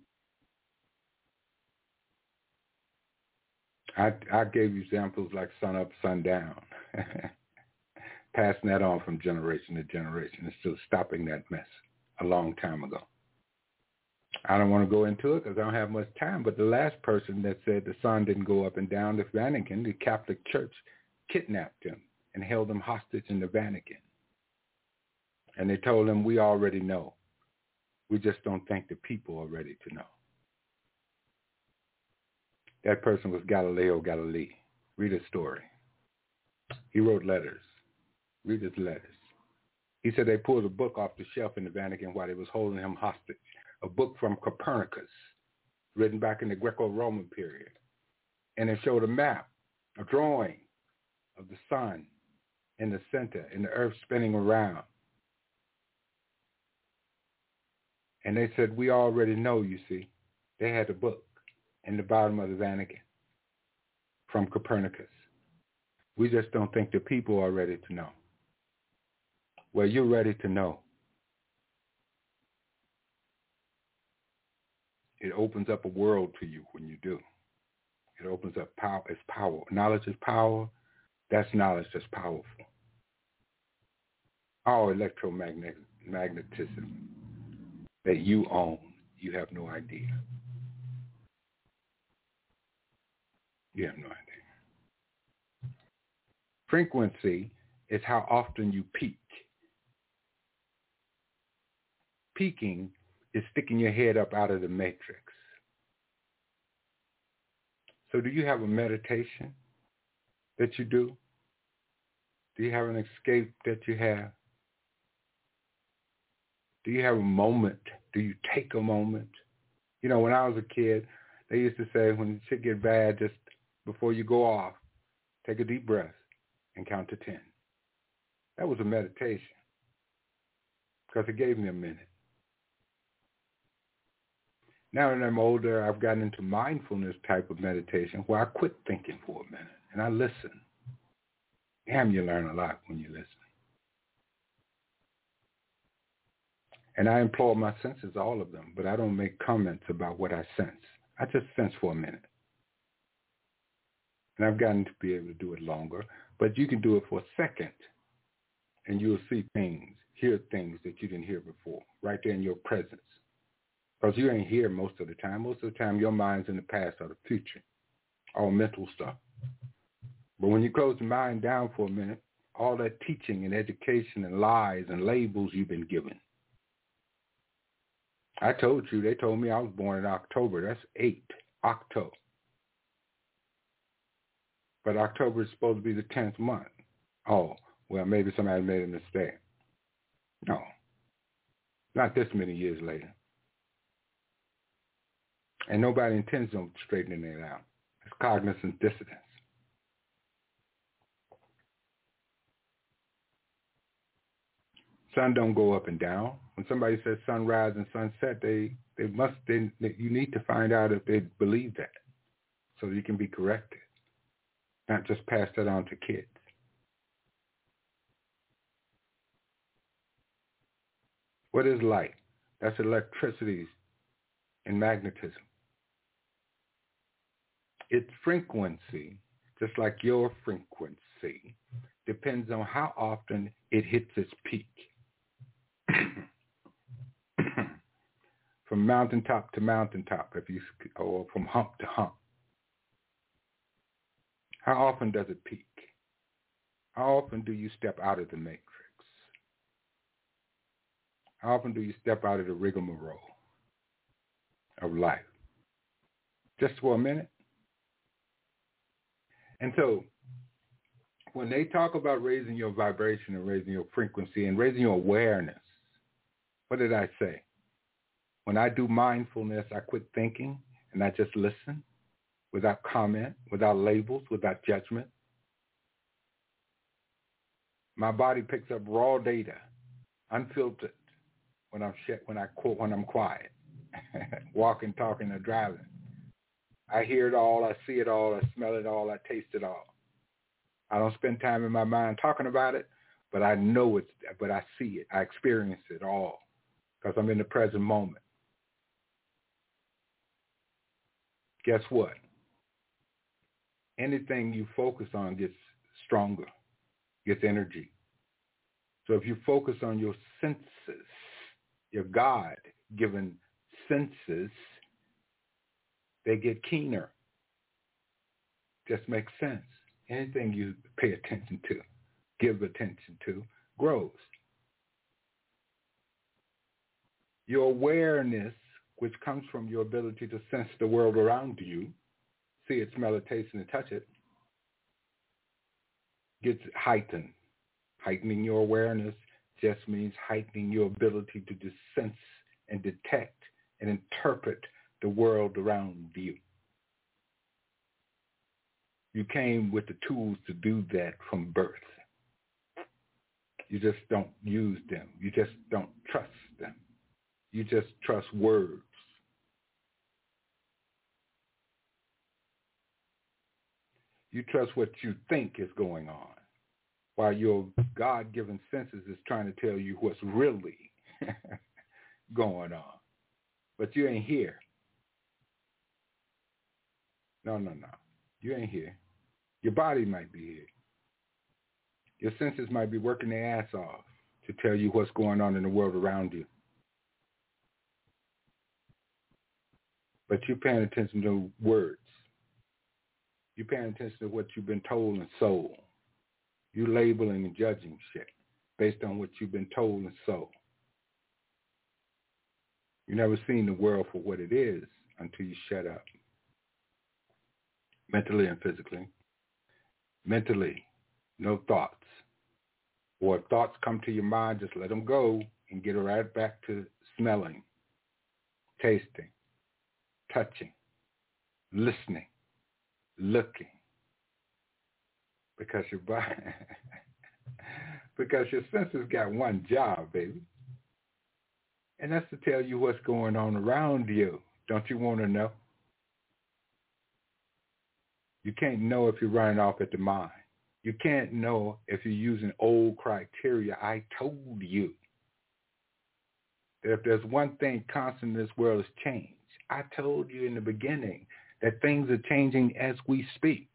it. I gave you examples like sun up, sun down. Passing that on from generation to generation and still stopping that mess a long time ago. I don't want to go into it because I don't have much time, but the last person that said the sun didn't go up and down, the Vatican, the Catholic Church, kidnapped him and held him hostage in the Vatican. And they told him, we already know. We just don't think the people are ready to know. That person was Galileo Galilei. Read his story. He wrote letters. Read his letters. He said they pulled a book off the shelf in the Vatican while they was holding him hostage. A book from Copernicus, written back in the Greco-Roman period. And it showed a map, a drawing of the sun in the center and the earth spinning around. And they said, we already know, you see. They had the book in the bottom of the Vatican from Copernicus. We just don't think the people are ready to know. Well, you're ready to know. It opens up a world to you when you do. It opens up power. It's power. Knowledge is power. That's knowledge that's powerful. All electromagnetism that you own, you have no idea. You have no idea. Frequency is how often you peak. Peaking is sticking your head up out of the matrix. So do you have a meditation that you do? Do you have an escape that you have? Do you have a moment? Do you take a moment? You know, when I was a kid, they used to say when shit get bad, just before you go off, take a deep breath and count to 10. That was a meditation because it gave me a minute. Now that I'm older, I've gotten into mindfulness type of meditation where I quit thinking for a minute and I listen. Damn, you learn a lot when you listen. And I employ my senses, all of them, but I don't make comments about what I sense. I just sense for a minute. And I've gotten to be able to do it longer, but you can do it for a second and you'll see things, hear things that you didn't hear before, right there in your presence. Because you ain't here most of the time. Most of the time, your mind's in the past or the future, all mental stuff. But when you close the mind down for a minute, all that teaching and education and lies and labels you've been given. I told you, they told me I was born in October. That's 8, Octo. But October is supposed to be the 10th month. Oh, well, maybe somebody made a mistake. No, not this many years later. And nobody intends on straightening it out. It's cognizant dissonance. Sun don't go up and down. When somebody says sunrise and sunset, you need to find out if they believe that so you can be corrected, not just pass that on to kids. What is light? That's electricity and magnetism. Its frequency, just like your frequency, depends on how often it hits its peak. From mountaintop to mountaintop, or from hump to hump. How often does it peak? How often do you step out of the matrix? How often do you step out of the rigmarole of life? Just for a minute? And so when they talk about raising your vibration and raising your frequency and raising your awareness, what did I say? When I do mindfulness, I quit thinking and I just listen without comment, without labels, without judgment. My body picks up raw data, unfiltered, when I'm quiet, walking, talking, or driving. I hear it all, I see it all, I smell it all, I taste it all. I don't spend time in my mind talking about it, but I know it, but I see it, I experience it all because I'm in the present moment. Guess what? Anything you focus on gets stronger, gets energy. So if you focus on your senses, your God-given senses, they get keener. Just makes sense. Anything you pay attention to, give attention to, grows. Your awareness, which comes from your ability to sense the world around you, see it, smell it, taste it, and touch it, gets heightened. Heightening your awareness just means heightening your ability to just sense and detect and interpret the world around you. You came with the tools to do that from birth. You just don't use them. You just don't trust them. You just trust words. You trust what you think is going on, while your God-given senses is trying to tell you what's really going on. But you ain't here. No. You ain't here. Your body might be here. Your senses might be working their ass off to tell you what's going on in the world around you. But you're paying attention to words. You're paying attention to what you've been told and sold. You labeling and judging shit based on what you've been told and sold. You never seen the world for what it is until you shut up. Mentally and physically. Mentally, no thoughts. Or if thoughts come to your mind, just let them go and get right back to smelling, tasting, touching, listening, looking. Because your body, because your senses got one job, baby. And that's to tell you what's going on around you. Don't you want to know? You can't know if you're running off at the mind. You can't know if you're using old criteria. I told you that if there's one thing constant in this world is change. I told you in the beginning that things are changing as we speak.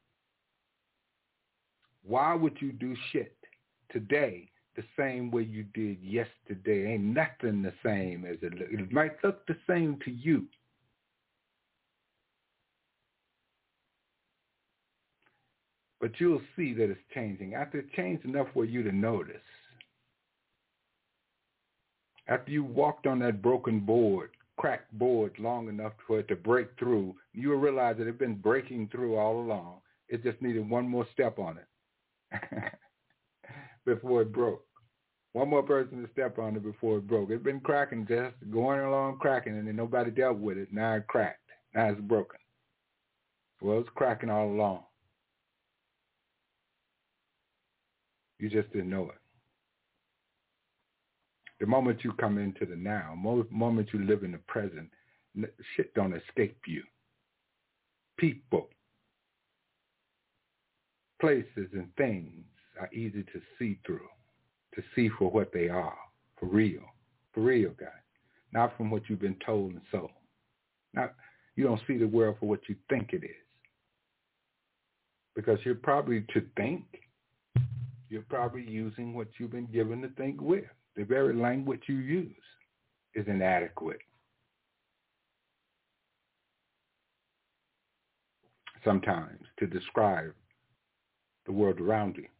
Why would you do shit today the same way you did yesterday? Ain't nothing the same as it looks. It might look the same to you. But you'll see that it's changing. After it changed enough for you to notice. After you walked on that broken board, cracked board long enough for it to break through, you'll realize that it had been breaking through all along. It just needed one more step on it before it broke. One more person to step on it before it broke. It's been cracking, just going along cracking, and then nobody dealt with it. Now it cracked. Now it's broken. Well, it's cracking all along. You just didn't know it. The moment you come into the now, moment you live in the present, shit don't escape you. People, places, and things are easy to see through, to see for what they are, for real, guys. Not from what you've been told and sold. You don't see the world for what you think it is. Because you're probably using what you've been given to think with. The very language you use is inadequate. Sometimes to describe the world around you.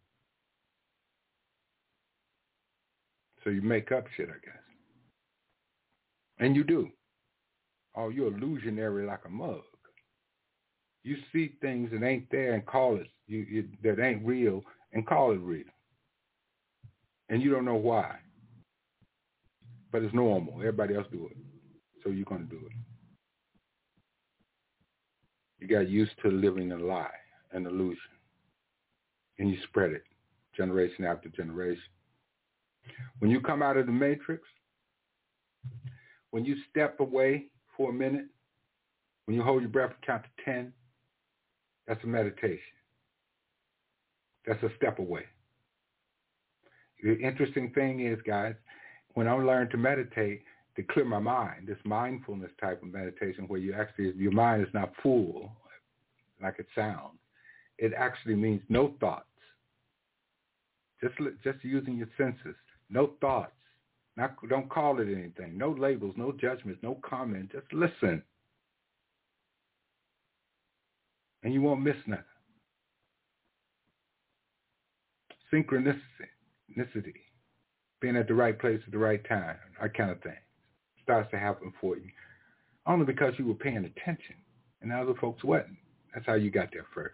So you make up shit, I guess. And you do. Oh, you're illusionary like a mug. You see things that ain't there and call it, that ain't real and call it real. And you don't know why. But it's normal. Everybody else do it. So you're going to do it. You got used to living a lie, an illusion. And you spread it generation after generation. When you come out of the matrix, when you step away for a minute, when you hold your breath and count to 10, that's a meditation. That's a step away. The interesting thing is, guys, when I learned to meditate, to clear my mind, this mindfulness type of meditation where you actually, your mind is not full like it sounds. It actually means no thoughts. Just using your senses. No thoughts. Don't call it anything. No labels, no judgments, no comment. Just listen. And you won't miss nothing. Synchronicity. Being at the right place at the right time. That kind of thing. Starts to happen for you. Only because you were paying attention and other folks wasn't. That's how you got there first.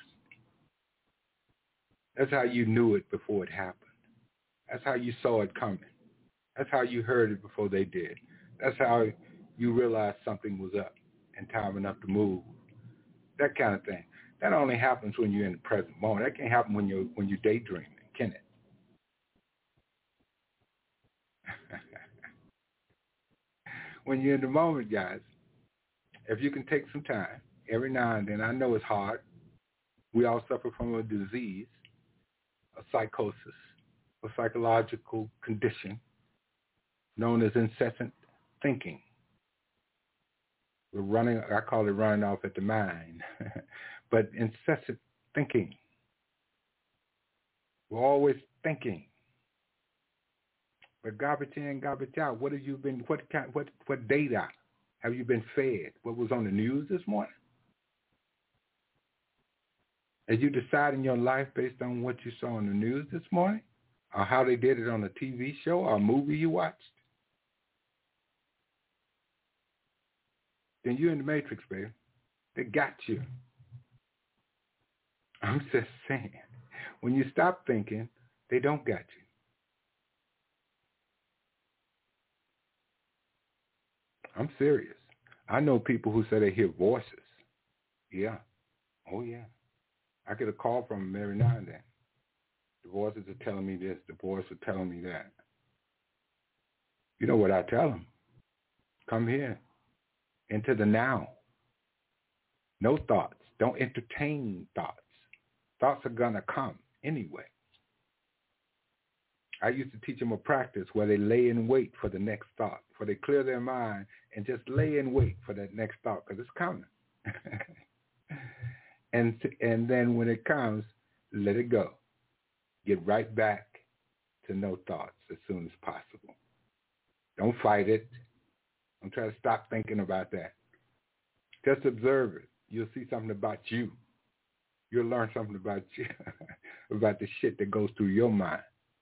That's how you knew it before it happened. That's how you saw it coming. That's how you heard it before they did. That's how you realized something was up and time enough to move. That kind of thing. That only happens when you're in the present moment. That can't happen when you're daydreaming, can it? When you're in the moment, guys, if you can take some time, every now and then, I know it's hard. We all suffer from a disease, a psychosis, a psychological condition known as incessant thinking. We're running, I call it running off at the mind, but incessant thinking. We're always thinking. But garbage in, garbage out. What have you been? What data have you been fed? What was on the news this morning? Are you deciding your life based on what you saw on the news this morning, or how they did it on a TV show or a movie you watched? Then you're in the matrix, baby. They got you. I'm just saying, when you stop thinking, they don't got you. I'm serious. I know people who say they hear voices. Yeah. Oh, yeah. I get a call from them every now and then. The voices are telling me this. The voice are telling me that. You know what I tell them? Come here. Into the now. No thoughts. Don't entertain thoughts. Thoughts are going to come anyway. I used to teach them a practice where they lay in wait for the next thought, where they clear their mind and just lay in wait for that next thought because it's coming. and then when it comes, let it go. Get right back to no thoughts as soon as possible. Don't fight it. Don't try to stop thinking about that. Just observe it. You'll see something about you. You'll learn something about you, about the shit that goes through your mind.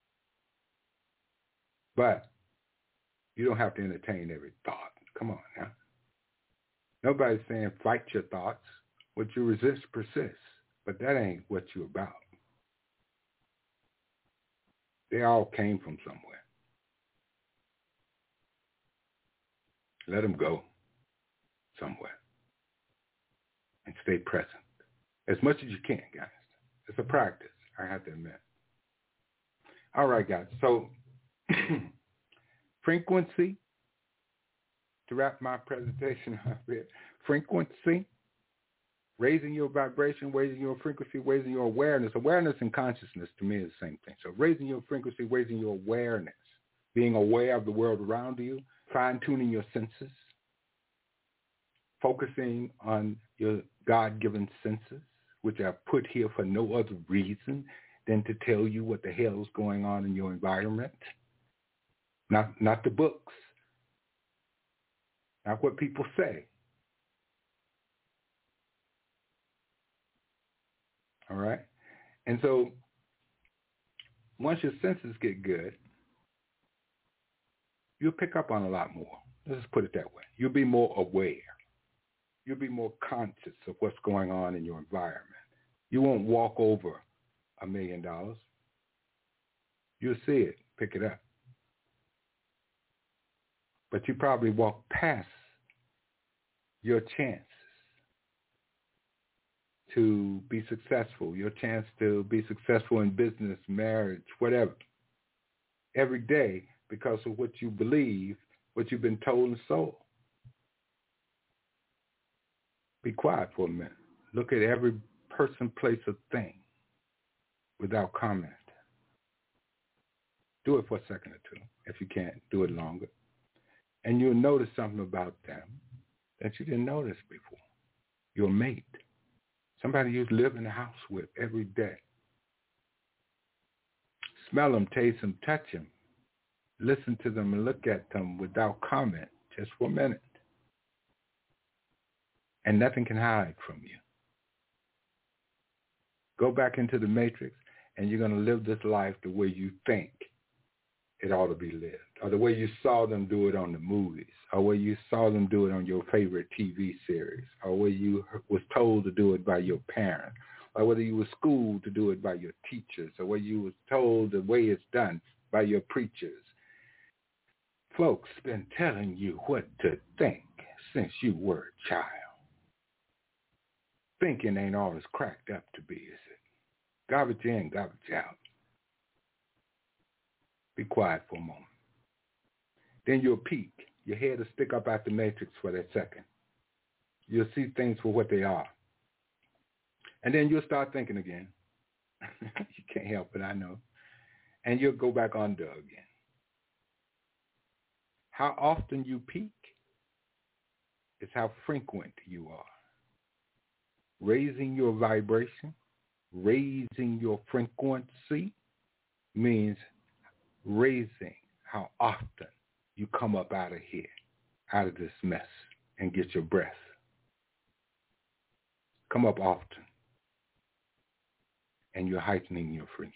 But you don't have to entertain every thought. Come on now. Nobody's saying fight your thoughts. What you resist persists. But that ain't what you're about. They all came from somewhere. Let them go somewhere. And stay present. As much as you can, guys. It's a practice, I have to admit. All right, guys. So frequency, to wrap my presentation up here, frequency, raising your vibration, raising your frequency, raising your awareness. Awareness and consciousness to me is the same thing. So raising your frequency, raising your awareness, being aware of the world around you, fine-tuning your senses, focusing on your God-given senses, which are put here for no other reason than to tell you what the hell is going on in your environment. Not the books, not what people say. All right? And so once your senses get good, you'll pick up on a lot more. Let's just put it that way. You'll be more aware. You'll be more conscious of what's going on in your environment. You won't walk over $1 million. You'll see it, pick it up. But you probably walk past your chances to be successful, your chance to be successful in business, marriage, whatever, every day because of what you believe, what you've been told and sold. Be quiet for a minute. Look at every person, place, or thing without comment. Do it for a second or two. If you can't, do it longer. And you'll notice something about them that you didn't notice before. Your mate. Somebody you live in the house with every day. Smell them, taste them, touch them. Listen to them and look at them without comment just for a minute. And nothing can hide from you. Go back into the matrix and you're going to live this life the way you think it ought to be lived, or the way you saw them do it on the movies, or where you saw them do it on your favorite TV series, or where you was told to do it by your parents, or whether you were schooled to do it by your teachers, or where you was told the way it's done by your preachers. Folks been telling you what to think since you were a child. Thinking ain't all it's cracked up to be, is it? Garbage in, garbage out. Be quiet for a moment. Then you'll peek. Your head will stick up out the matrix for that second. You'll see things for what they are. And then you'll start thinking again. You can't help it, I know. And you'll go back under again. How often you peek is how frequent you are. Raising your vibration, raising your frequency means raising how often you come up out of here, out of this mess, and get your breath. Come up often, and you're heightening your frequency.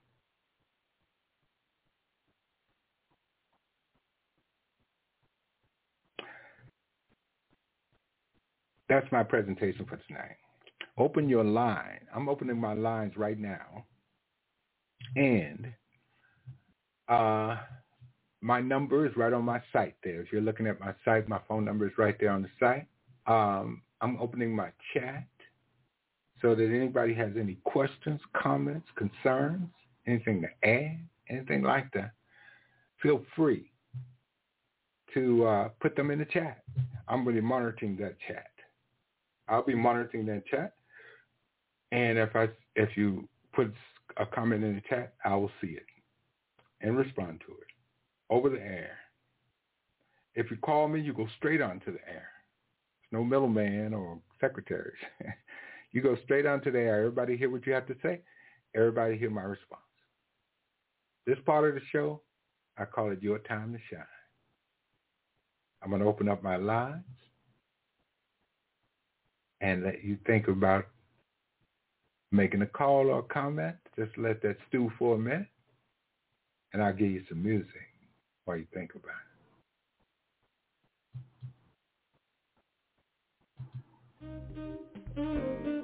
That's my presentation for tonight. Open your line. I'm opening my lines right now. And my number is right on my site there. If you're looking at my site, my phone number is right there on the site. I'm opening my chat so that anybody has any questions, comments, concerns, anything to add, anything like that, feel free to put them in the chat. I'm going to be monitoring that chat. I'll be monitoring that chat. And if you put a comment in the chat, I will see it and respond to it over the air. If you call me, you go straight onto the air. There's no middleman or secretaries. You go straight onto the air. Everybody hear what you have to say. Everybody hear my response. This part of the show, I call it Your Time to Shine. I'm going to open up my lines and let you think about making a call or a comment. Just let that stew for a minute, and I'll give you some music while you think about it.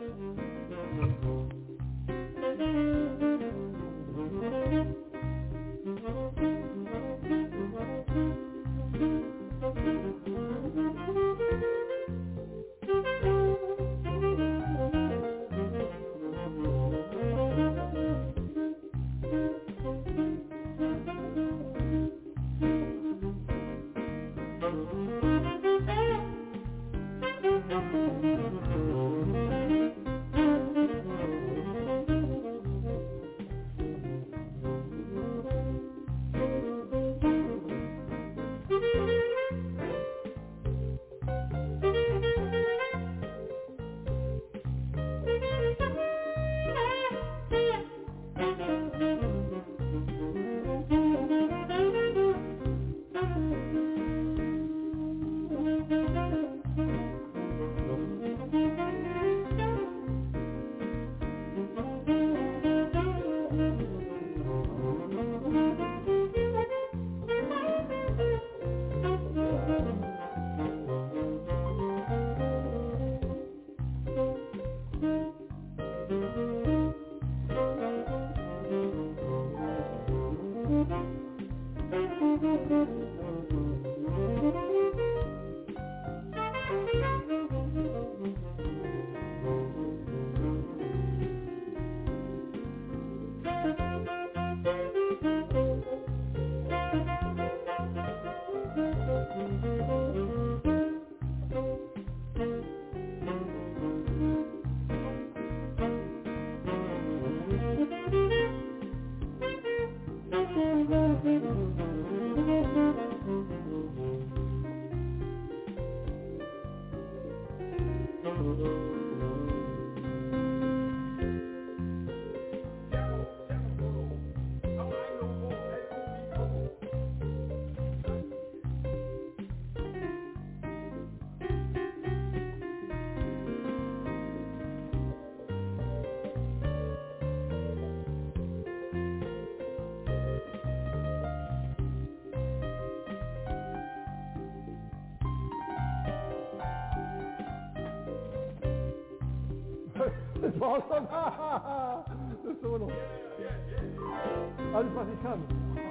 Das war's dann. Das Solo. Alles, was ich kann.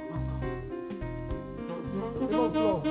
Immer im Flow.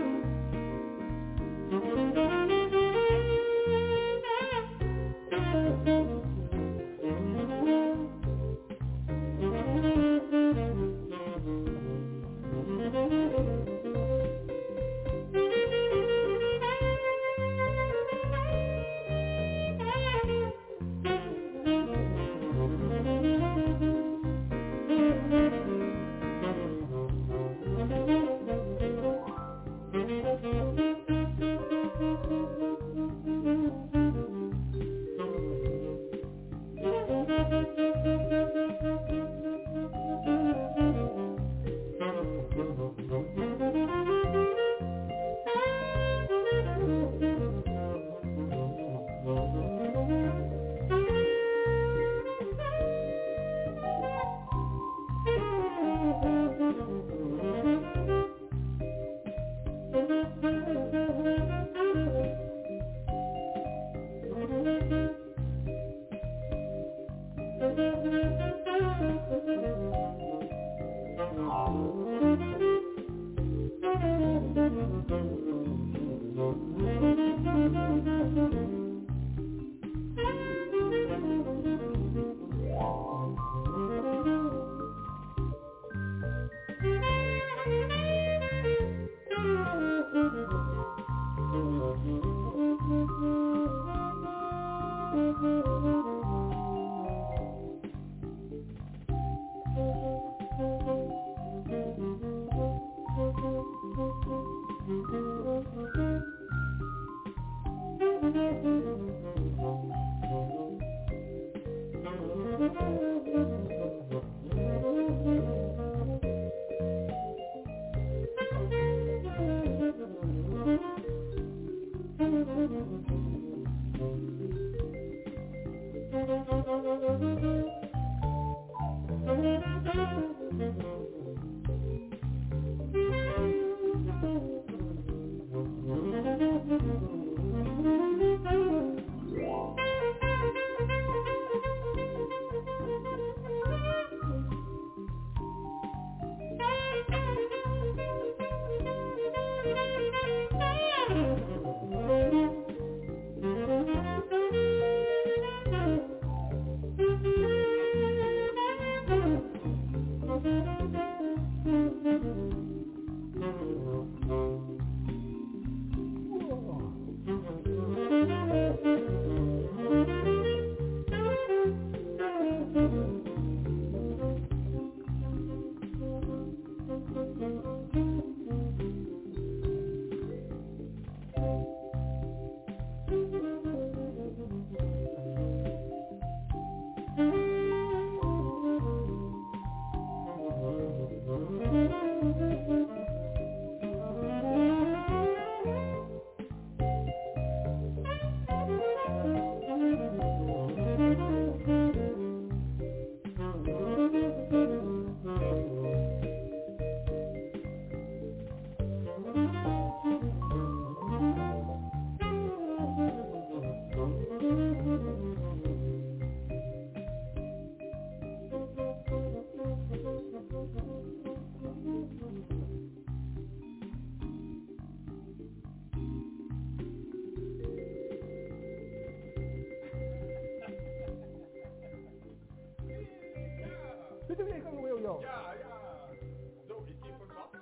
Bitte wieder, Jojo. Ja, ja. So, ich gehe von Bob.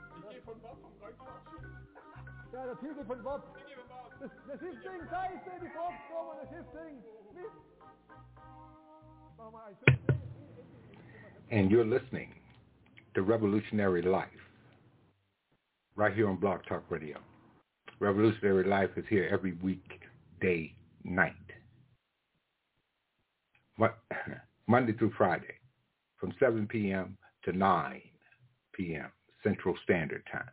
Vom Kreuzfahrtschiff. Ja, der Titel von Bob. Das Schiff singt, Scheiße, die Bob kommen, das Schiff singt. Mist. Mach mal ein Schiff. And you're listening to Revolutionary Life, right here on Blog Talk Radio. Revolutionary Life is here every weekday night, Monday through Friday, from 7 p.m. to 9 p.m. Central Standard Time.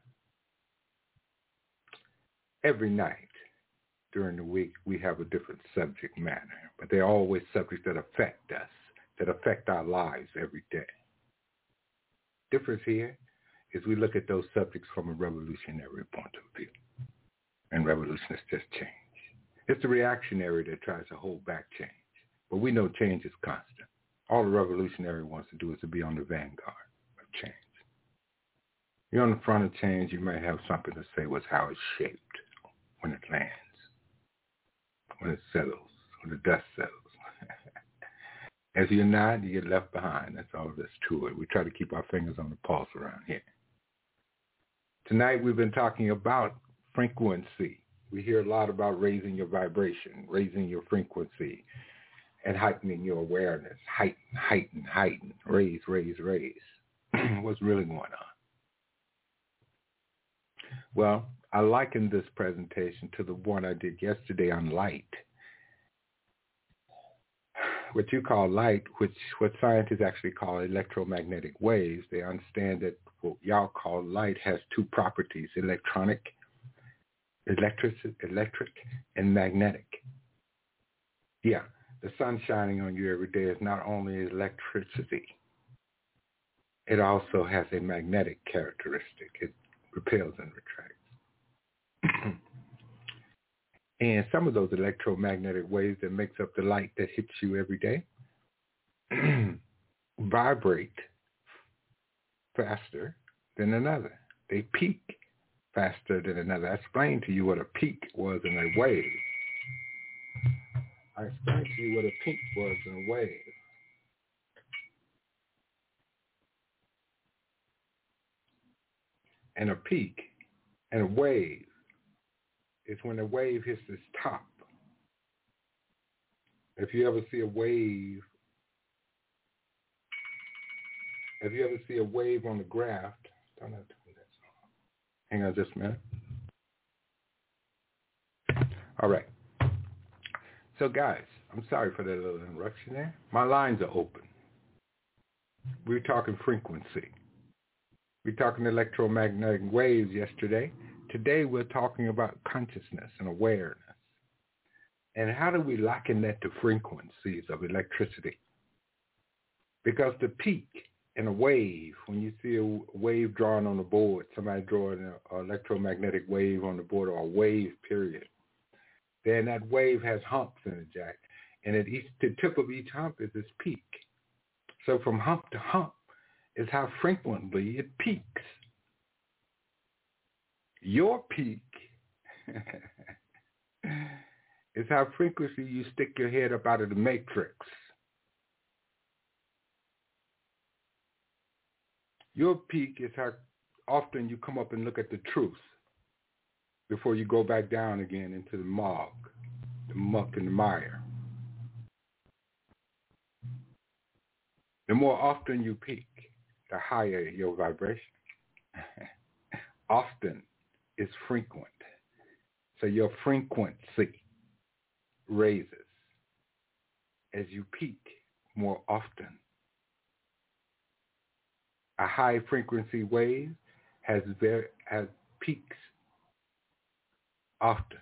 Every night during the week, we have a different subject matter, but they're always subjects that affect us, that affect our lives every day. Difference here is we look at those subjects from a revolutionary point of view. And revolutionists just change. It's the reactionary that tries to hold back change. But we know change is constant. All the revolutionary wants to do is to be on the vanguard of change. You're on the front of change, you may have something to say was how it's shaped when it lands, when it settles, when the dust settles. As you're not, you get left behind. That's all there's to it. We try to keep our fingers on the pulse around here. Tonight we've been talking about frequency. We hear a lot about raising your vibration, raising your frequency, and heightening your awareness. Heighten. Raise. What's really going on? Well, I likened this presentation to the one I did yesterday on light. What you call light, what scientists actually call electromagnetic waves, they understand that what y'all call light has two properties, electric, and magnetic. Yeah, the sun shining on you every day is not only electricity, it also has a magnetic characteristic. It repels and retracts. And some of those electromagnetic waves that makes up the light that hits you every day vibrate faster than another. They peak faster than another. I explained to you what a peak was in a wave. I explained to you what a peak was in a wave. And a peak and a wave is when a wave hits its top. If you ever see a wave, on the graph, don't have to do that song. Hang on just a minute. All right. So guys, I'm sorry for that little interruption there. My lines are open. We're talking frequency. We're talking electromagnetic waves yesterday. Today we're talking about consciousness and awareness. And how do we liken that to frequencies of electricity? Because the peak in a wave, when you see a wave drawn on the board, somebody drawing an electromagnetic wave on the board, or a wave period, then that wave has humps in it, Jack. And at the tip of each hump is its peak. So from hump to hump is how frequently it peaks. Your peak is how frequently you stick your head up out of the matrix. Your peak is how often you come up and look at the truth before you go back down again into the muck and the mire. The more often you peak, the higher your vibration. Often is frequent. So your frequency raises as you peak more often. A high frequency wave has peaks often.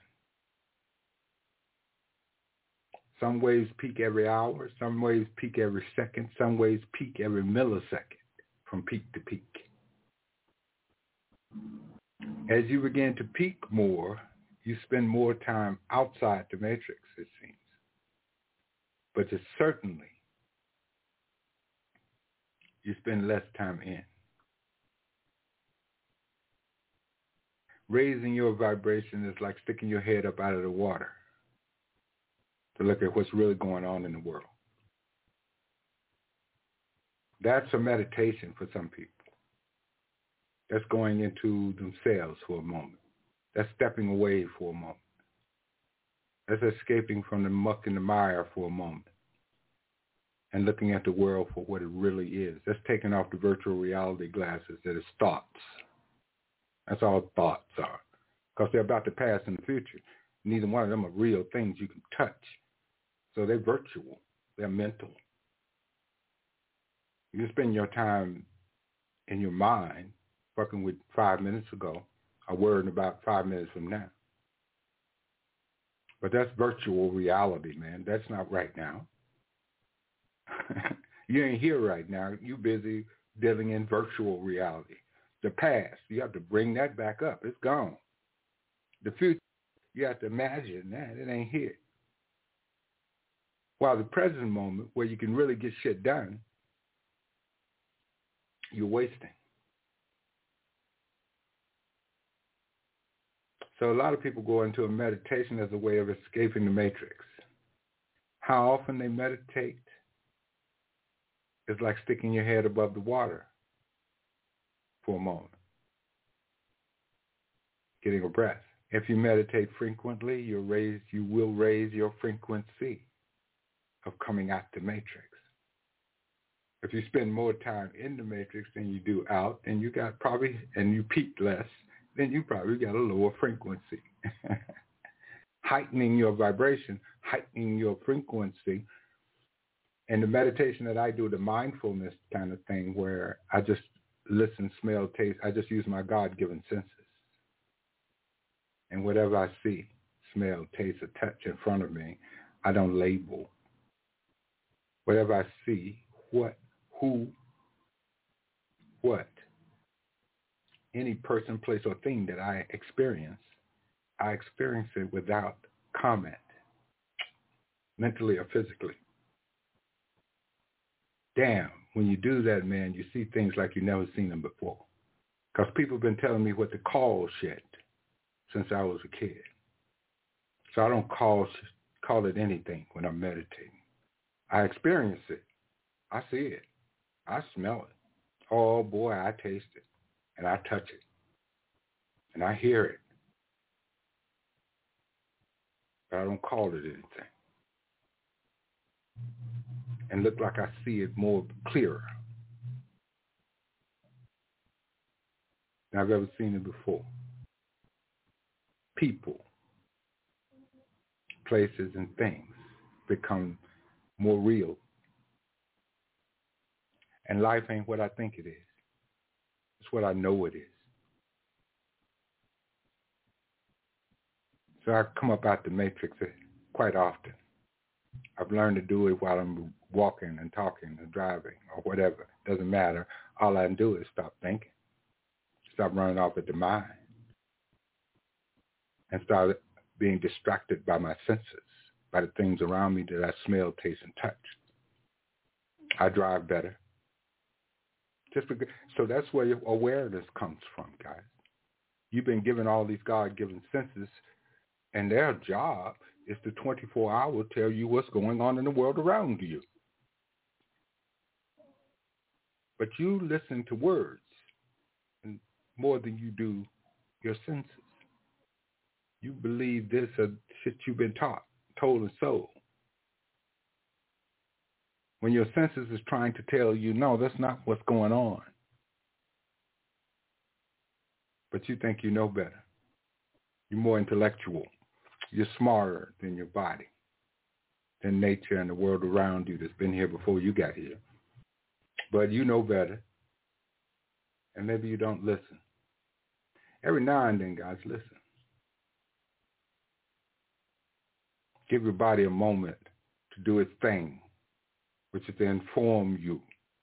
Some waves peak every hour, some waves peak every second, some waves peak every millisecond from peak to peak. As you begin to peak more, you spend more time outside the matrix, it seems. But just certainly, you spend less time in. Raising your vibration is like sticking your head up out of the water to look at what's really going on in the world. That's a meditation for some people. That's going into themselves for a moment. That's stepping away for a moment. That's escaping from the muck and the mire for a moment and looking at the world for what it really is. That's taking off the virtual reality glasses that is thoughts. That's all thoughts are, because they're about to pass in the future. Neither one of them are real things you can touch. So they're virtual. They're mental. You spend your time in your mind fucking with 5 minutes ago, or worrying about 5 minutes from now. But that's virtual reality, man. That's not right now. You ain't here right now. You busy dealing in virtual reality. The past, you have to bring that back up. It's gone. The future, you have to imagine that. It ain't here. While the present moment, where you can really get shit done, you're wasting. So a lot of people go into a meditation as a way of escaping the matrix. How often they meditate is like sticking your head above the water for a moment, getting a breath. If you meditate frequently, you will raise your frequency of coming out the matrix. If you spend more time in the matrix than you do out, and you peak less, then you probably got a lower frequency. Heightening your vibration, heightening your frequency. And the meditation that I do, the mindfulness kind of thing, where I just listen, smell, taste, I just use my God-given senses. And whatever I see, smell, taste, or touch in front of me, I don't label. Whatever I see, what, who, what, any person, place, or thing that I experience it without comment, mentally or physically. Damn, when you do that, man, you see things like you've never seen them before. Because people have been telling me what to call shit since I was a kid. So I don't call it anything when I'm meditating. I experience it. I see it. I smell it. Oh, boy, I taste it. And I touch it. And I hear it. But I don't call it anything. And look like I see it more clearer than I've ever seen it before. People, places, and things become more real. And life ain't what I think it is. It's what I know it is. So I come up out the matrix quite often. I've learned to do it while I'm walking and talking and driving or whatever. Doesn't matter. All I can do is stop thinking. Stop running off at the mind. And start being distracted by my senses, by the things around me that I smell, taste, and touch. I drive better. So that's where your awareness comes from, guys. You've been given all these God-given senses, and their job is to 24-hour tell you what's going on in the world around you. But you listen to words more than you do your senses. You believe this or shit you've been taught, told, and sold. When your senses is trying to tell you, no, that's not what's going on. But you think you know better. You're more intellectual. You're smarter than your body, than nature and the world around you that's been here before you got here. But you know better. And maybe you don't listen. Every now and then, guys, listen. Give your body a moment to do its thing, which is to inform you.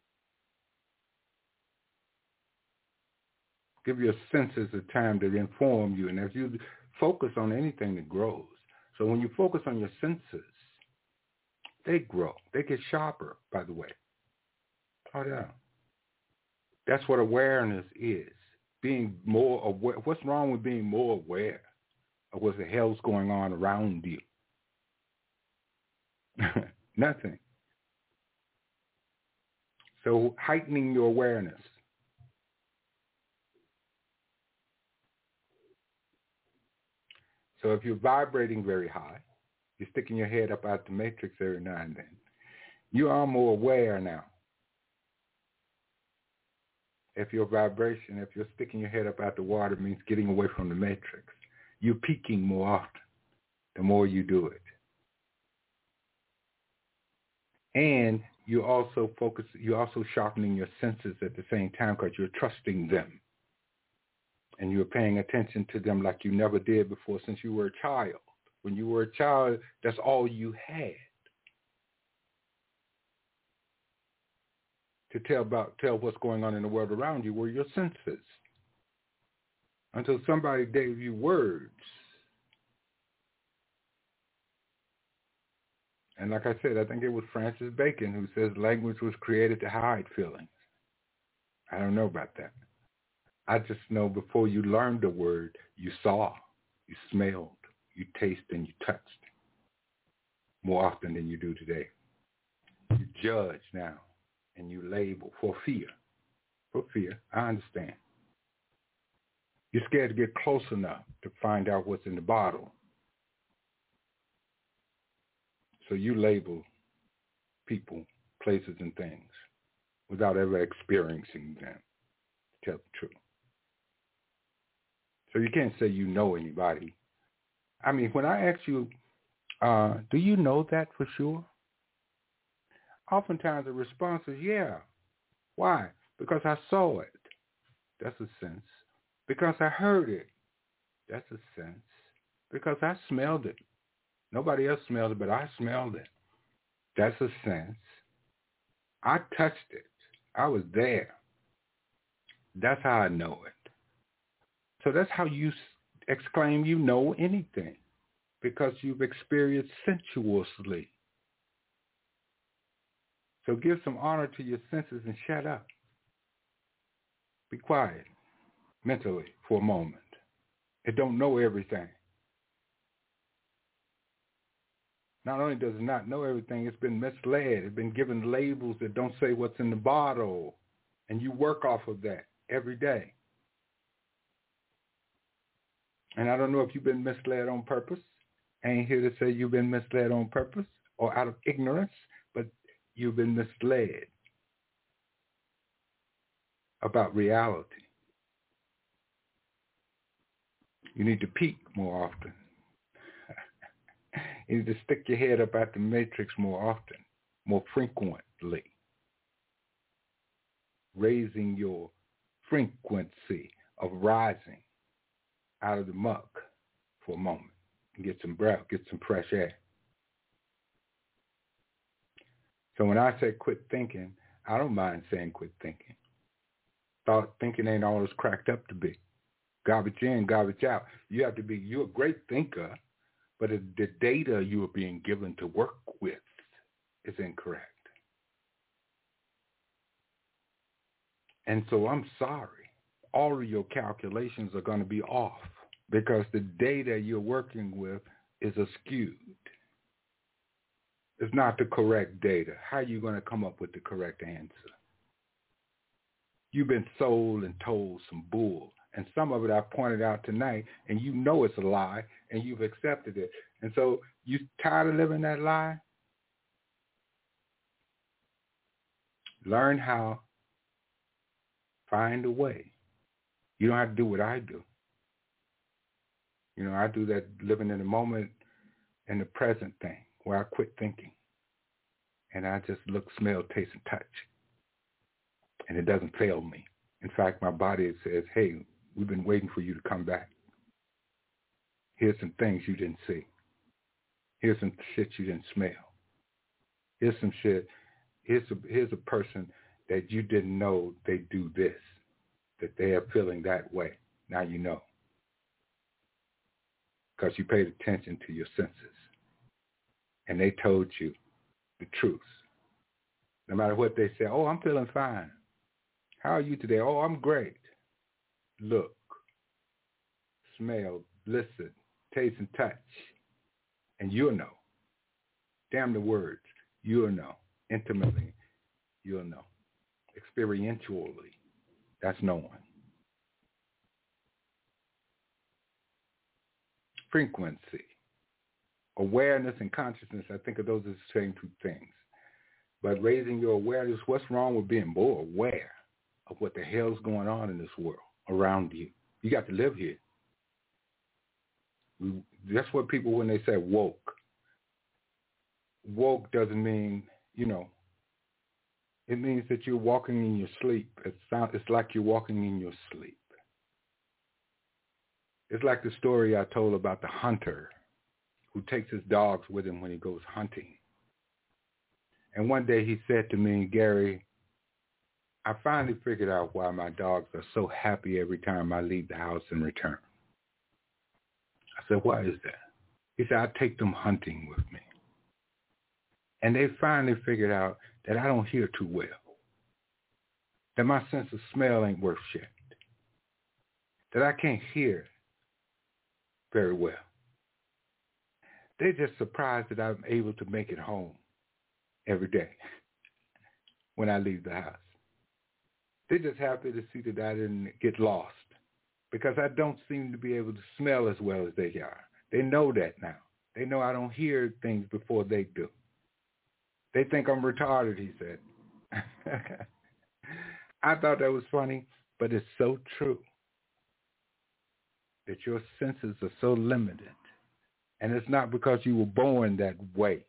Give your senses a time to inform you. And if you focus on anything that grows, so when you focus on your senses, they grow. They get sharper, by the way. Oh, yeah. That's what awareness is. Being more aware. What's wrong with being more aware of what the hell's going on around you? Nothing. So heightening your awareness. So if you're vibrating very high, you're sticking your head up out the matrix every now and then, you are more aware now. If your vibration, if you're sticking your head up out the water, means getting away from the matrix, you're peaking more often the more you do it. And you're also sharpening your senses at the same time because you're trusting them. And you're paying attention to them like you never did before since you were a child. When you were a child, that's all you had to tell what's going on in the world around you were your senses. Until somebody gave you words. And like I said, I think it was Francis Bacon who says language was created to hide feelings. I don't know about that. I just know before you learned the word, you saw, you smelled, you tasted, and you touched more often than you do today. You judge now, and you label for fear. For fear, I understand. You're scared to get close enough to find out what's in the bottle. So you label people, places, and things without ever experiencing them, to tell the truth. So you can't say you know anybody. I mean, when I ask you, do you know that for sure? Oftentimes the response is, yeah. Why? Because I saw it. That's a sense. Because I heard it. That's a sense. Because I smelled it. Nobody else smelled it, but I smelled it. That's a sense. I touched it. I was there. That's how I know it. So that's how you exclaim you know anything, because you've experienced sensuously. So give some honor to your senses and shut up. Be quiet mentally for a moment. It don't know everything. Not only does it not know everything, it's been misled. It's been given labels that don't say what's in the bottle. And you work off of that every day. And I don't know if you've been misled on purpose. I ain't here to say you've been misled on purpose or out of ignorance, but you've been misled about reality. You need to peek more often. You need to stick your head up at the matrix more often, more frequently. Raising your frequency of rising out of the muck for a moment and get some breath, get some fresh air. So when I say quit thinking, I don't mind saying quit thinking. Thinking ain't all it's cracked up to be. Garbage in, garbage out. You're a great thinker, but the data you are being given to work with is incorrect. And so I'm sorry. All of your calculations are going to be off because the data you're working with is askewed. It's not the correct data. How are you going to come up with the correct answer? You've been sold and told some bull. And some of it I pointed out tonight, and you know it's a lie, and you've accepted it. And so you tired of living that lie? Learn how. Find a way. You don't have to do what I do. You know, I do that living in the moment, in the present thing, where I quit thinking. And I just look, smell, taste, and touch. And it doesn't fail me. In fact, my body says, hey, we've been waiting for you to come back. Here's some things you didn't see. Here's some shit you didn't smell. Here's some shit. Here's a person that you didn't know they do this, that they are feeling that way. Now you know. Because you paid attention to your senses. And they told you the truth. No matter what they say, oh, I'm feeling fine. How are you today? Oh, I'm great. Look, smell, listen, taste, and touch. And you'll know. Damn the words. You'll know. Intimately, you'll know. Experientially, that's knowing. Frequency. Awareness and consciousness, I think of those as the same two things. But raising your awareness, what's wrong with being more aware of what the hell's going on in this world around you? You got to live here. That's what people, when they say woke. Woke doesn't mean, it means that you're walking in your sleep. It's like you're walking in your sleep. It's like the story I told about the hunter who takes his dogs with him when he goes hunting. And one day he said to me, Gary, I finally figured out why my dogs are so happy every time I leave the house and return. I said, why is that? He said, I take them hunting with me. And they finally figured out that I don't hear too well, that my sense of smell ain't worth shit, that I can't hear very well. They're just surprised that I'm able to make it home every day when I leave the house. They're just happy to see that I didn't get lost because I don't seem to be able to smell as well as they are. They know that now. They know I don't hear things before they do. They think I'm retarded, he said. I thought that was funny, but it's so true that your senses are so limited. And it's not because you were born that way.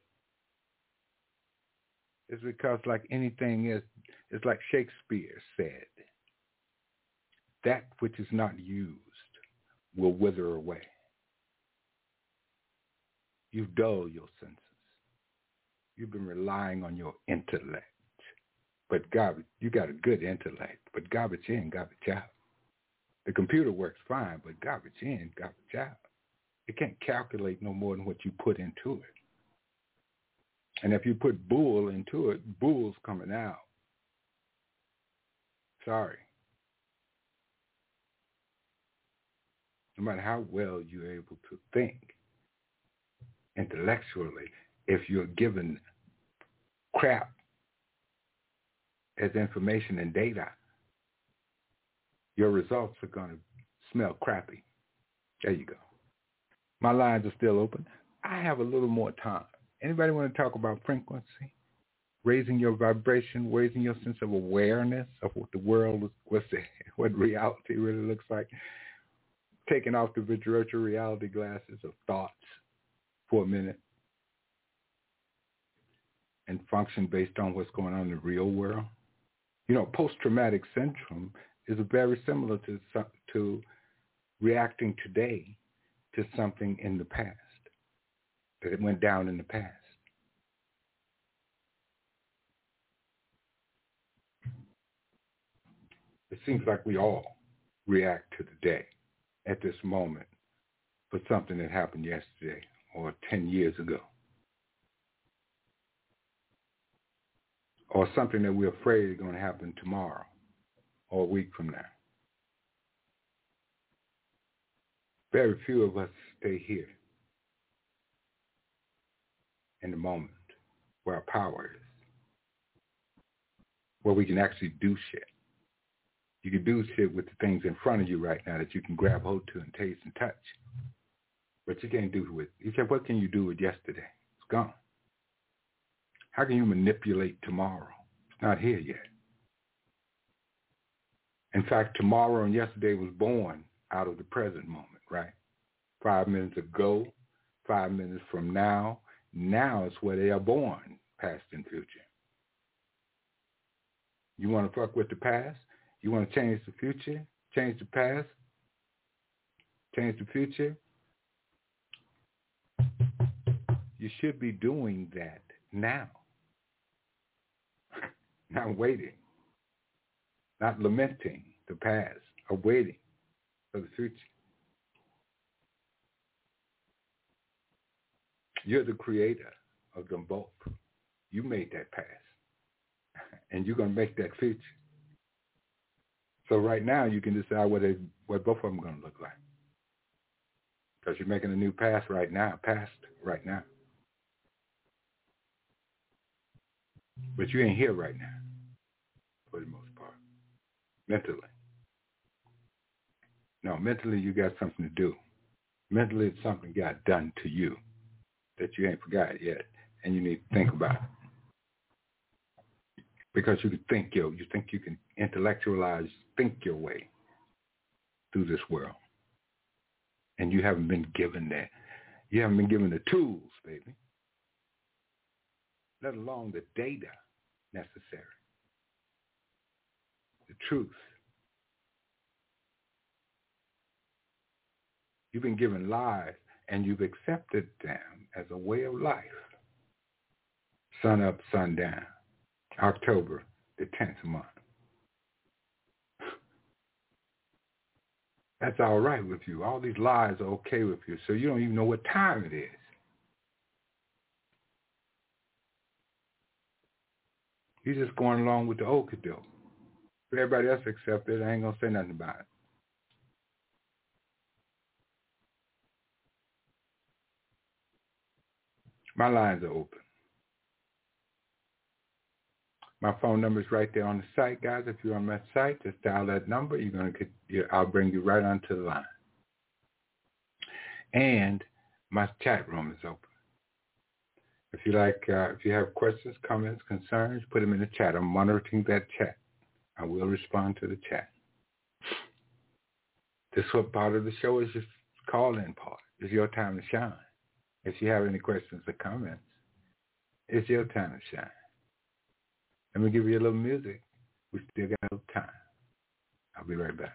It's because like anything is, it's like Shakespeare said, that which is not used will wither away. You dull your senses. You've been relying on your intellect. But garbage, you got a good intellect, but garbage in, garbage out. The computer works fine, but garbage in, garbage out. It can't calculate no more than what you put into it. And if you put bull into it, bull's coming out. Sorry. No matter how well you're able to think intellectually, if you're given crap as information and data, your results are going to smell crappy. There you go. My lines are still open. I have a little more time. Anybody want to talk about frequency? Raising your vibration, raising your sense of awareness of what the world is, what reality really looks like. Taking off the virtual reality glasses of thoughts for a minute and function based on what's going on in the real world. You know, post-traumatic syndrome is very similar to reacting today to something in the past, that it went down in the past. It seems like we all react to the day at this moment for something that happened yesterday or 10 years ago, or something that we're afraid is going to happen tomorrow or a week from now. Very few of us stay here in the moment where our power is, where we can actually do shit. You can do shit with the things in front of you right now that you can grab hold to and taste and touch. But you can't do with, you said, what can you do with yesterday? It's gone. How can you manipulate tomorrow? It's not here yet. In fact, tomorrow and yesterday was born out of the present moment, right? 5 minutes ago, 5 minutes from now is where they are born, past and future. You want to fuck with the past? You want to change the future? Change the past? Change the future? You should be doing that now. Not waiting. Not lamenting the past or waiting for the future. You're the creator of them both. You made that past. And you're going to make that future. So right now you can decide what both of them are going to look like. Because you're making a new past right now. But you ain't here right now, for the most part. Mentally. No, mentally you got something to do. Mentally it's something got done to you that you ain't forgot yet, and you need to think about it. Because you think you can intellectualize, think your way through this world. And you haven't been given that. You haven't been given the tools, baby. Let alone the data necessary. The truth. You've been given lies, and you've accepted them as a way of life. Sun up, sun down. October, the 10th month. That's all right with you. All these lies are okay with you, so you don't even know what time it is. You're just going along with the okey doke. If everybody else accepts it, I ain't going to say nothing about it. My lines are open. My phone number is right there on the site, guys. If you're on my site, just dial that number. You're going to get. I'll bring you right onto the line. And my chat room is open. If you have questions, comments, concerns, put them in the chat. I'm monitoring that chat. I will respond to the chat. This what part of the show is your call-in part. It's your time to shine. If you have any questions or comments, it's your time to shine. Let me give you a little music. We still got a little time. I'll be right back.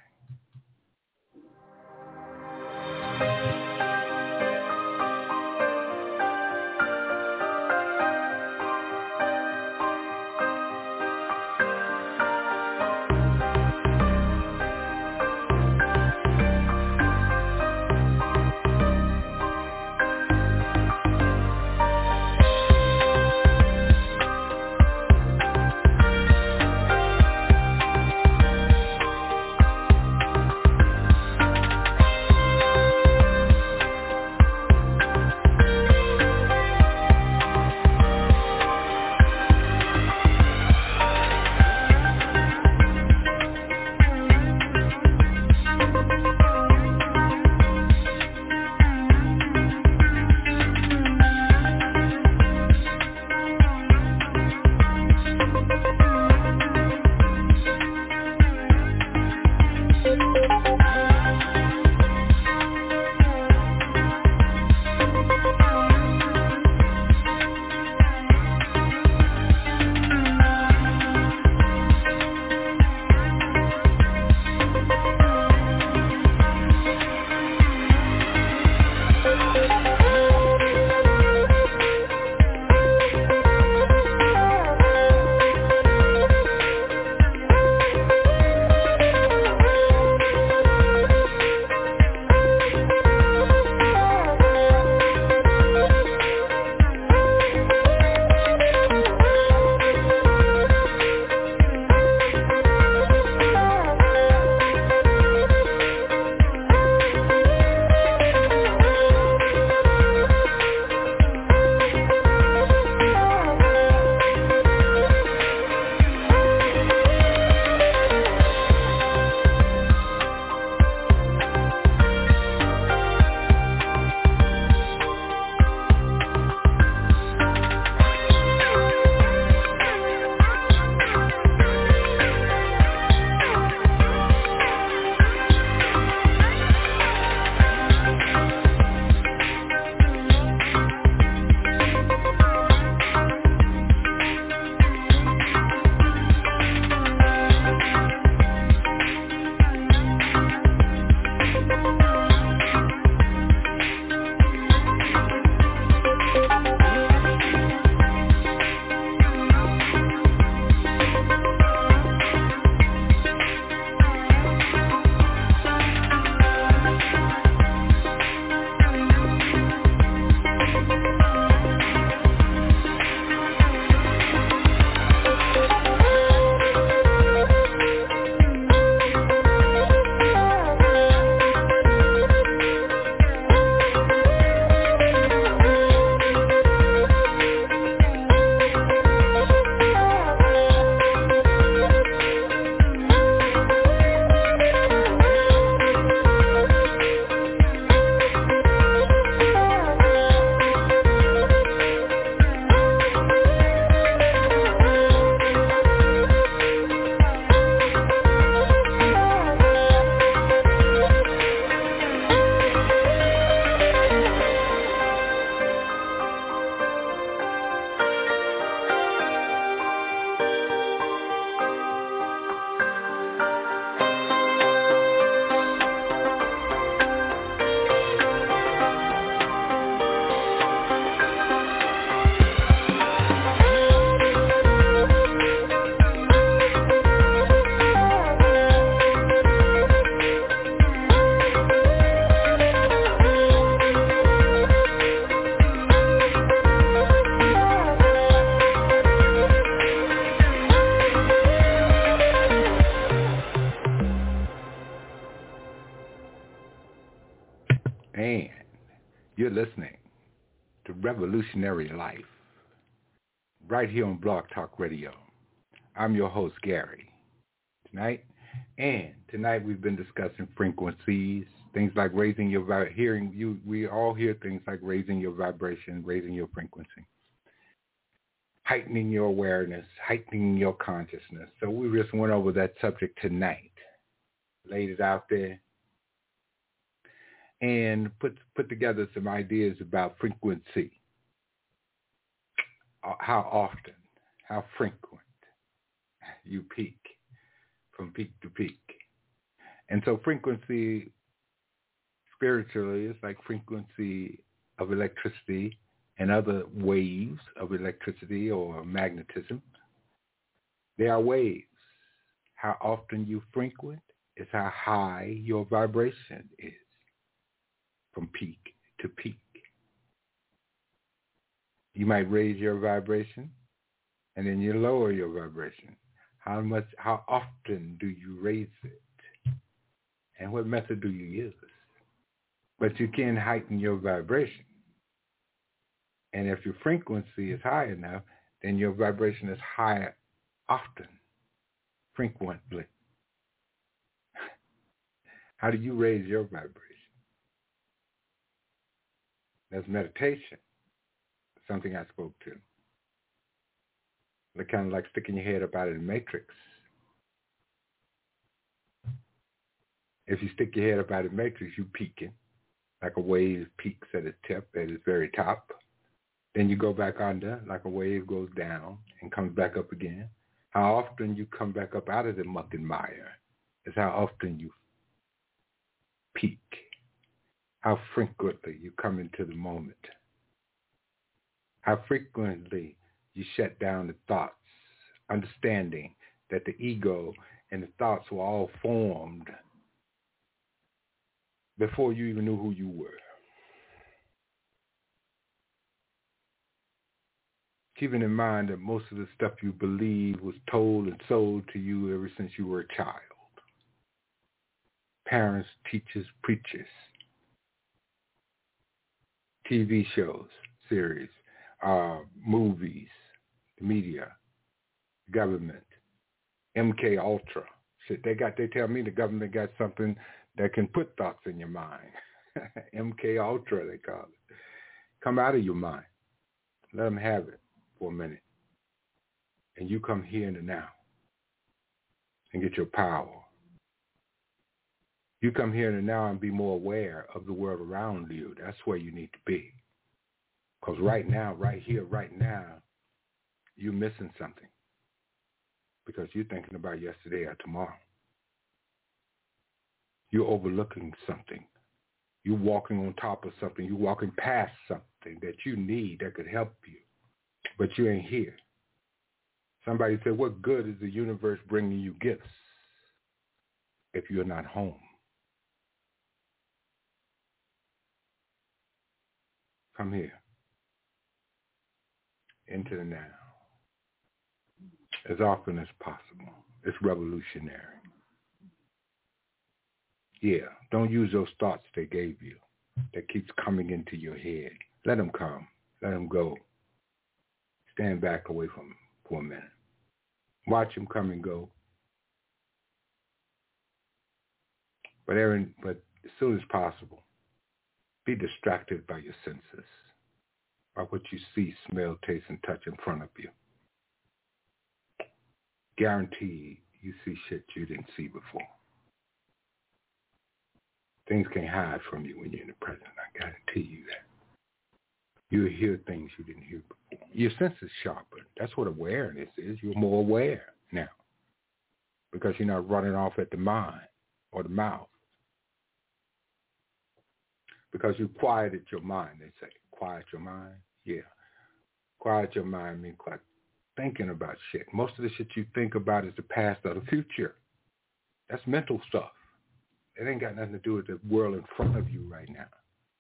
You're listening to Revolutionary Life right here on Blog Talk Radio. I'm your host, Gary. Tonight we've been discussing frequencies, things like raising your hearing. We all hear things like raising your vibration, raising your frequency, heightening your awareness, heightening your consciousness. So we just went over that subject tonight, laid it out there, and put together some ideas about frequency. How often, how frequent you peak, from peak to peak. And so frequency spiritually is like frequency of electricity and other waves of electricity or magnetism. They are waves. How often you frequent is how high your vibration is from peak to peak. You might raise your vibration and then you lower your vibration. How often do you raise it? And what method do you use? But you can heighten your vibration. And if your frequency is high enough, then your vibration is higher often, frequently. How do you raise your vibration? That's meditation, something I spoke to. They're kind of like sticking your head up out of the matrix. If you stick your head up out of the matrix, you're peaking, like a wave peaks at its tip, at its very top. Then you go back under, like a wave goes down and comes back up again. How often you come back up out of the muck and mire is how often you peak. How frequently you come into the moment. How frequently you shut down the thoughts, understanding that the ego and the thoughts were all formed before you even knew who you were. Keeping in mind that most of the stuff you believe was told and sold to you ever since you were a child. Parents, teachers, preachers, TV shows, series, movies, the media, government, MK Ultra. Shit, they tell me the government got something that can put thoughts in your mind. MK Ultra, they call it. Come out of your mind. Let them have it for a minute. And you come here in the now and get your power. You come here in the now and be more aware of the world around you. That's where you need to be. Because right now, right here, right now, you're missing something. Because you're thinking about yesterday or tomorrow. You're overlooking something. You're walking on top of something. You're walking past something that you need that could help you. But you ain't here. Somebody said, what good is the universe bringing you gifts if you're not home? Come here. Into the now. As often as possible. It's revolutionary. Yeah, don't use those thoughts they gave you that keeps coming into your head. Let them come. Let them go. Stand back away from them for a minute. Watch them come and go. But as soon as possible, be distracted by your senses, by what you see, smell, taste, and touch in front of you. Guarantee you see shit you didn't see before. Things can't hide from you when you're in the present. I guarantee you that. You'll hear things you didn't hear before. Your senses sharpen. That's what awareness is. You're more aware now because you're not running off at the mind or the mouth. Because you quieted your mind, they say. Quiet your mind? Yeah. Quiet your mind means quite thinking about shit. Most of the shit you think about is the past or the future. That's mental stuff. It ain't got nothing to do with the world in front of you right now.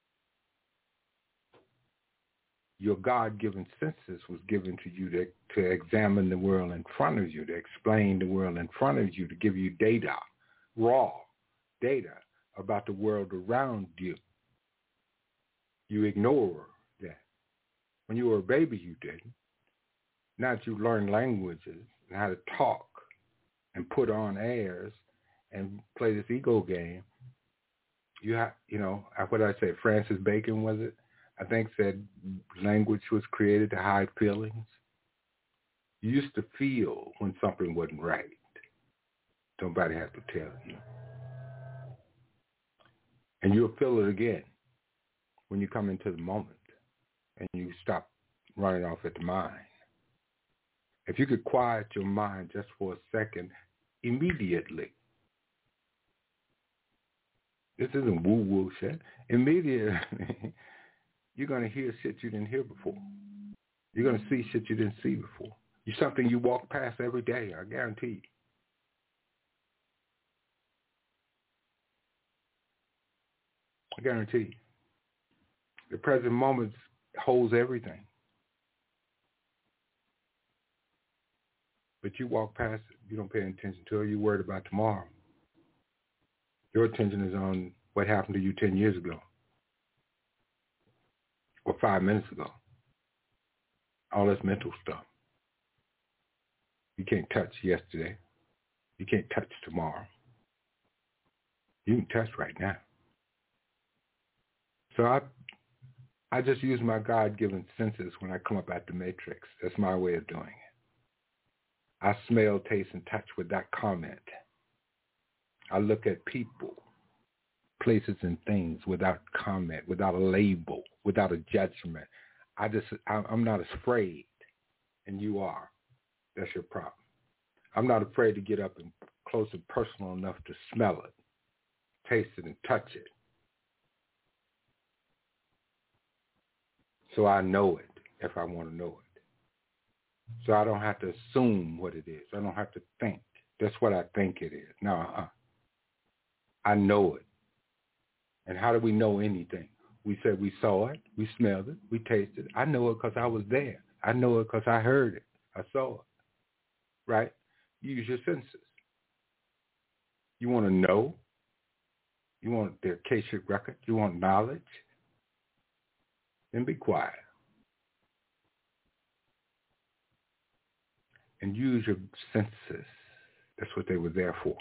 Your God-given senses was given to you to examine the world in front of you, to explain the world in front of you, to give you data, raw data about the world around you. You ignore that. When you were a baby, you didn't. Now that you learn languages and how to talk and put on airs and play this ego game, you have, what did I say? Francis Bacon, was it? I think said language was created to hide feelings. You used to feel when something wasn't right. Nobody has to tell you. And you'll feel it again when you come into the moment and you stop running off at the mind. If you could quiet your mind just for a second, immediately. This isn't woo-woo shit. Immediately, you're going to hear shit you didn't hear before. You're going to see shit you didn't see before. It's something you walk past every day, I guarantee you. I guarantee you. The present moment holds everything. But you walk past it. You don't pay attention to it. You're worried about tomorrow. Your attention is on what happened to you 10 years ago or 5 minutes ago. All this mental stuff. You can't touch yesterday. You can't touch tomorrow. You can touch right now. So I just use my God-given senses when I come up at the matrix. That's my way of doing it. I smell, taste, and touch without comment. I look at people, places, and things without comment, without a label, without a judgment. I'm not afraid, and you are. That's your problem. I'm not afraid to get up and close and personal enough to smell it, taste it, and touch it. So I know it if I want to know it. So I don't have to assume what it is. I don't have to think. That's what I think it is. No, I know it. And how do we know anything? We said we saw it, we smelled it, we tasted it. I know it because I was there. I know it because I heard it. I saw it. Right? Use your senses. You want to know? You want the Akashic record? You want knowledge? Then be quiet. And use your senses. That's what they were there for.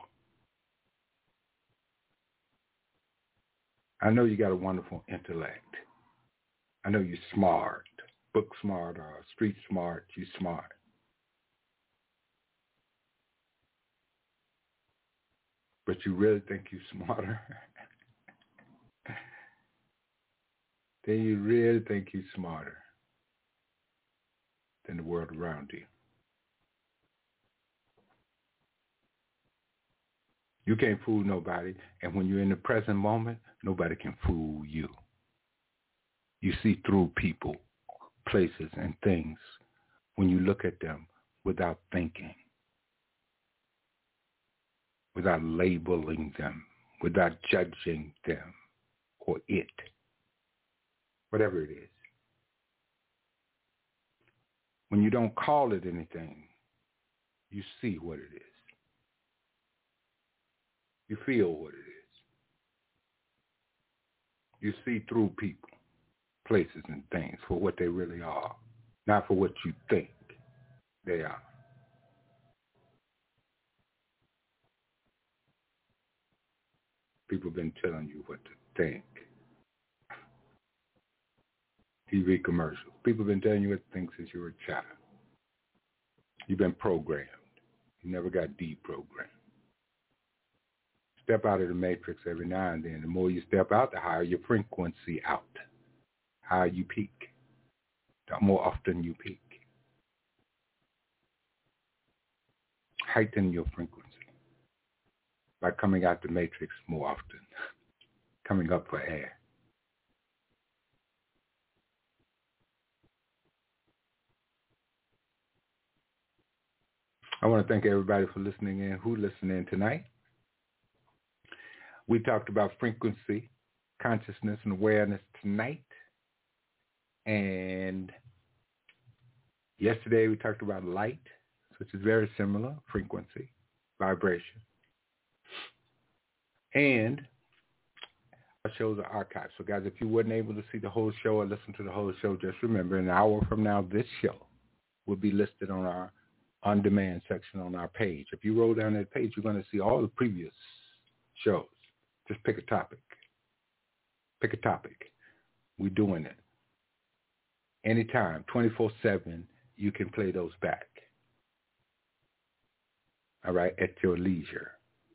I know you got a wonderful intellect. I know you're smart, book smart or street smart. You're smart. But you really think you're smarter? Then you really think you're smarter than the world around you. You can't fool nobody, and when you're in the present moment, nobody can fool you. You see through people, places, and things when you look at them without thinking, without labeling them, without judging them or it, whatever it is. When you don't call it anything, you see what it is. You feel what it is. You see through people, places, and things for what they really are, not for what you think they are. People have been telling you what to think. TV commercials. People have been telling you what to think since you were a child. You've been programmed. You never got deprogrammed. Step out of the matrix every now and then. The more you step out, the higher your frequency out. Higher you peak. The more often you peak. Heighten your frequency by coming out the matrix more often. Coming up for air. I want to thank everybody for listening in. Who listened in tonight? We talked about frequency, consciousness, and awareness tonight. And yesterday we talked about light, which is very similar, frequency, vibration. And shows are archived. So, guys, if you weren't able to see the whole show or listen to the whole show, just remember an hour from now, this show will be listed on our on-demand section on our page. If you roll down that page, you're going to see all the previous shows. Just pick a topic. Pick a topic. We're doing it. Anytime, 24/7, you can play those back. All right, at your leisure.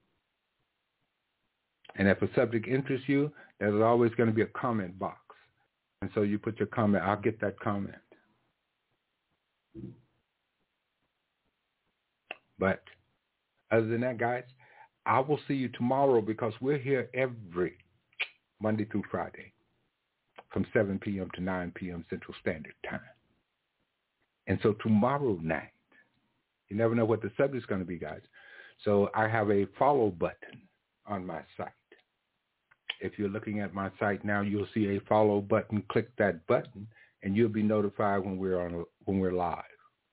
And if a subject interests you, there's always going to be a comment box. And so you put your comment. I'll get that comment. But other than that, guys, I will see you tomorrow because we're here every Monday through Friday from 7 p.m. to 9 p.m. Central Standard Time. And so tomorrow night, you never know what the subject's going to be, guys. So I have a follow button on my site. If you're looking at my site now, you'll see a follow button. Click that button, and you'll be notified when we're live.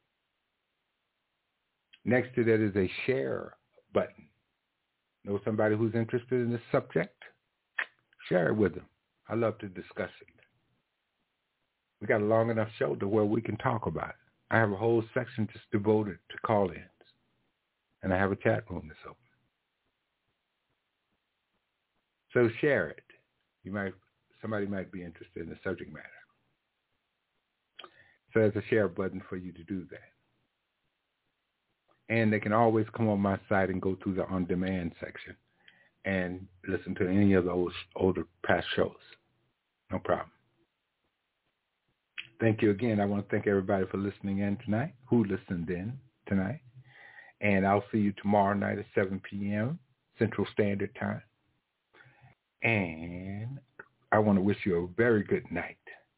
Next to that is a share button. Know somebody who's interested in this subject? Share it with them. I love to discuss it. We got a long enough show to where we can talk about it. I have a whole section just devoted to call-ins, and I have a chat room that's open. So share it. Somebody might be interested in the subject matter. So there's a share button for you to do that. And they can always come on my site and go through the on-demand section and listen to any of those older past shows. No problem. Thank you again. I want to thank everybody for listening in tonight, who listened in tonight. And I'll see you tomorrow night at 7 p.m. Central Standard Time. And I want to wish you a very good night.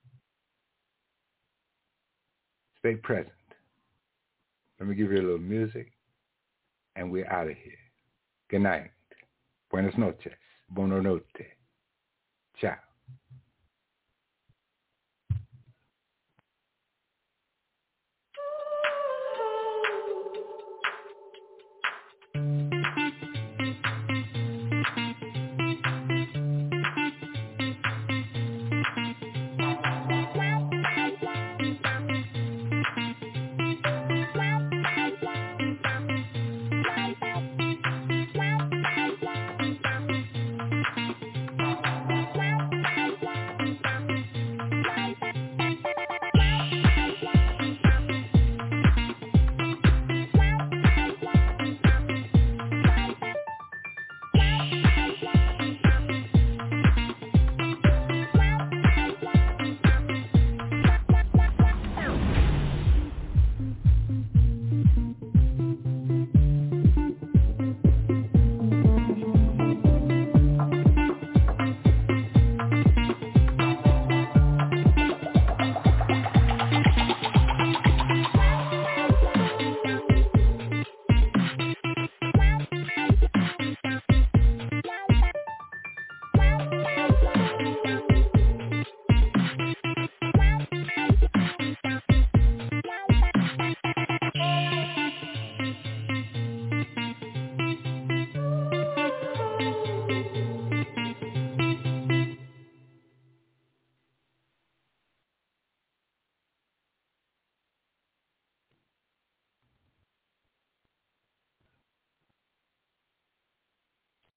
Stay present. Let me give you a little music, and we're out of here. Good night. Buenas noches. Buona notte. Ciao.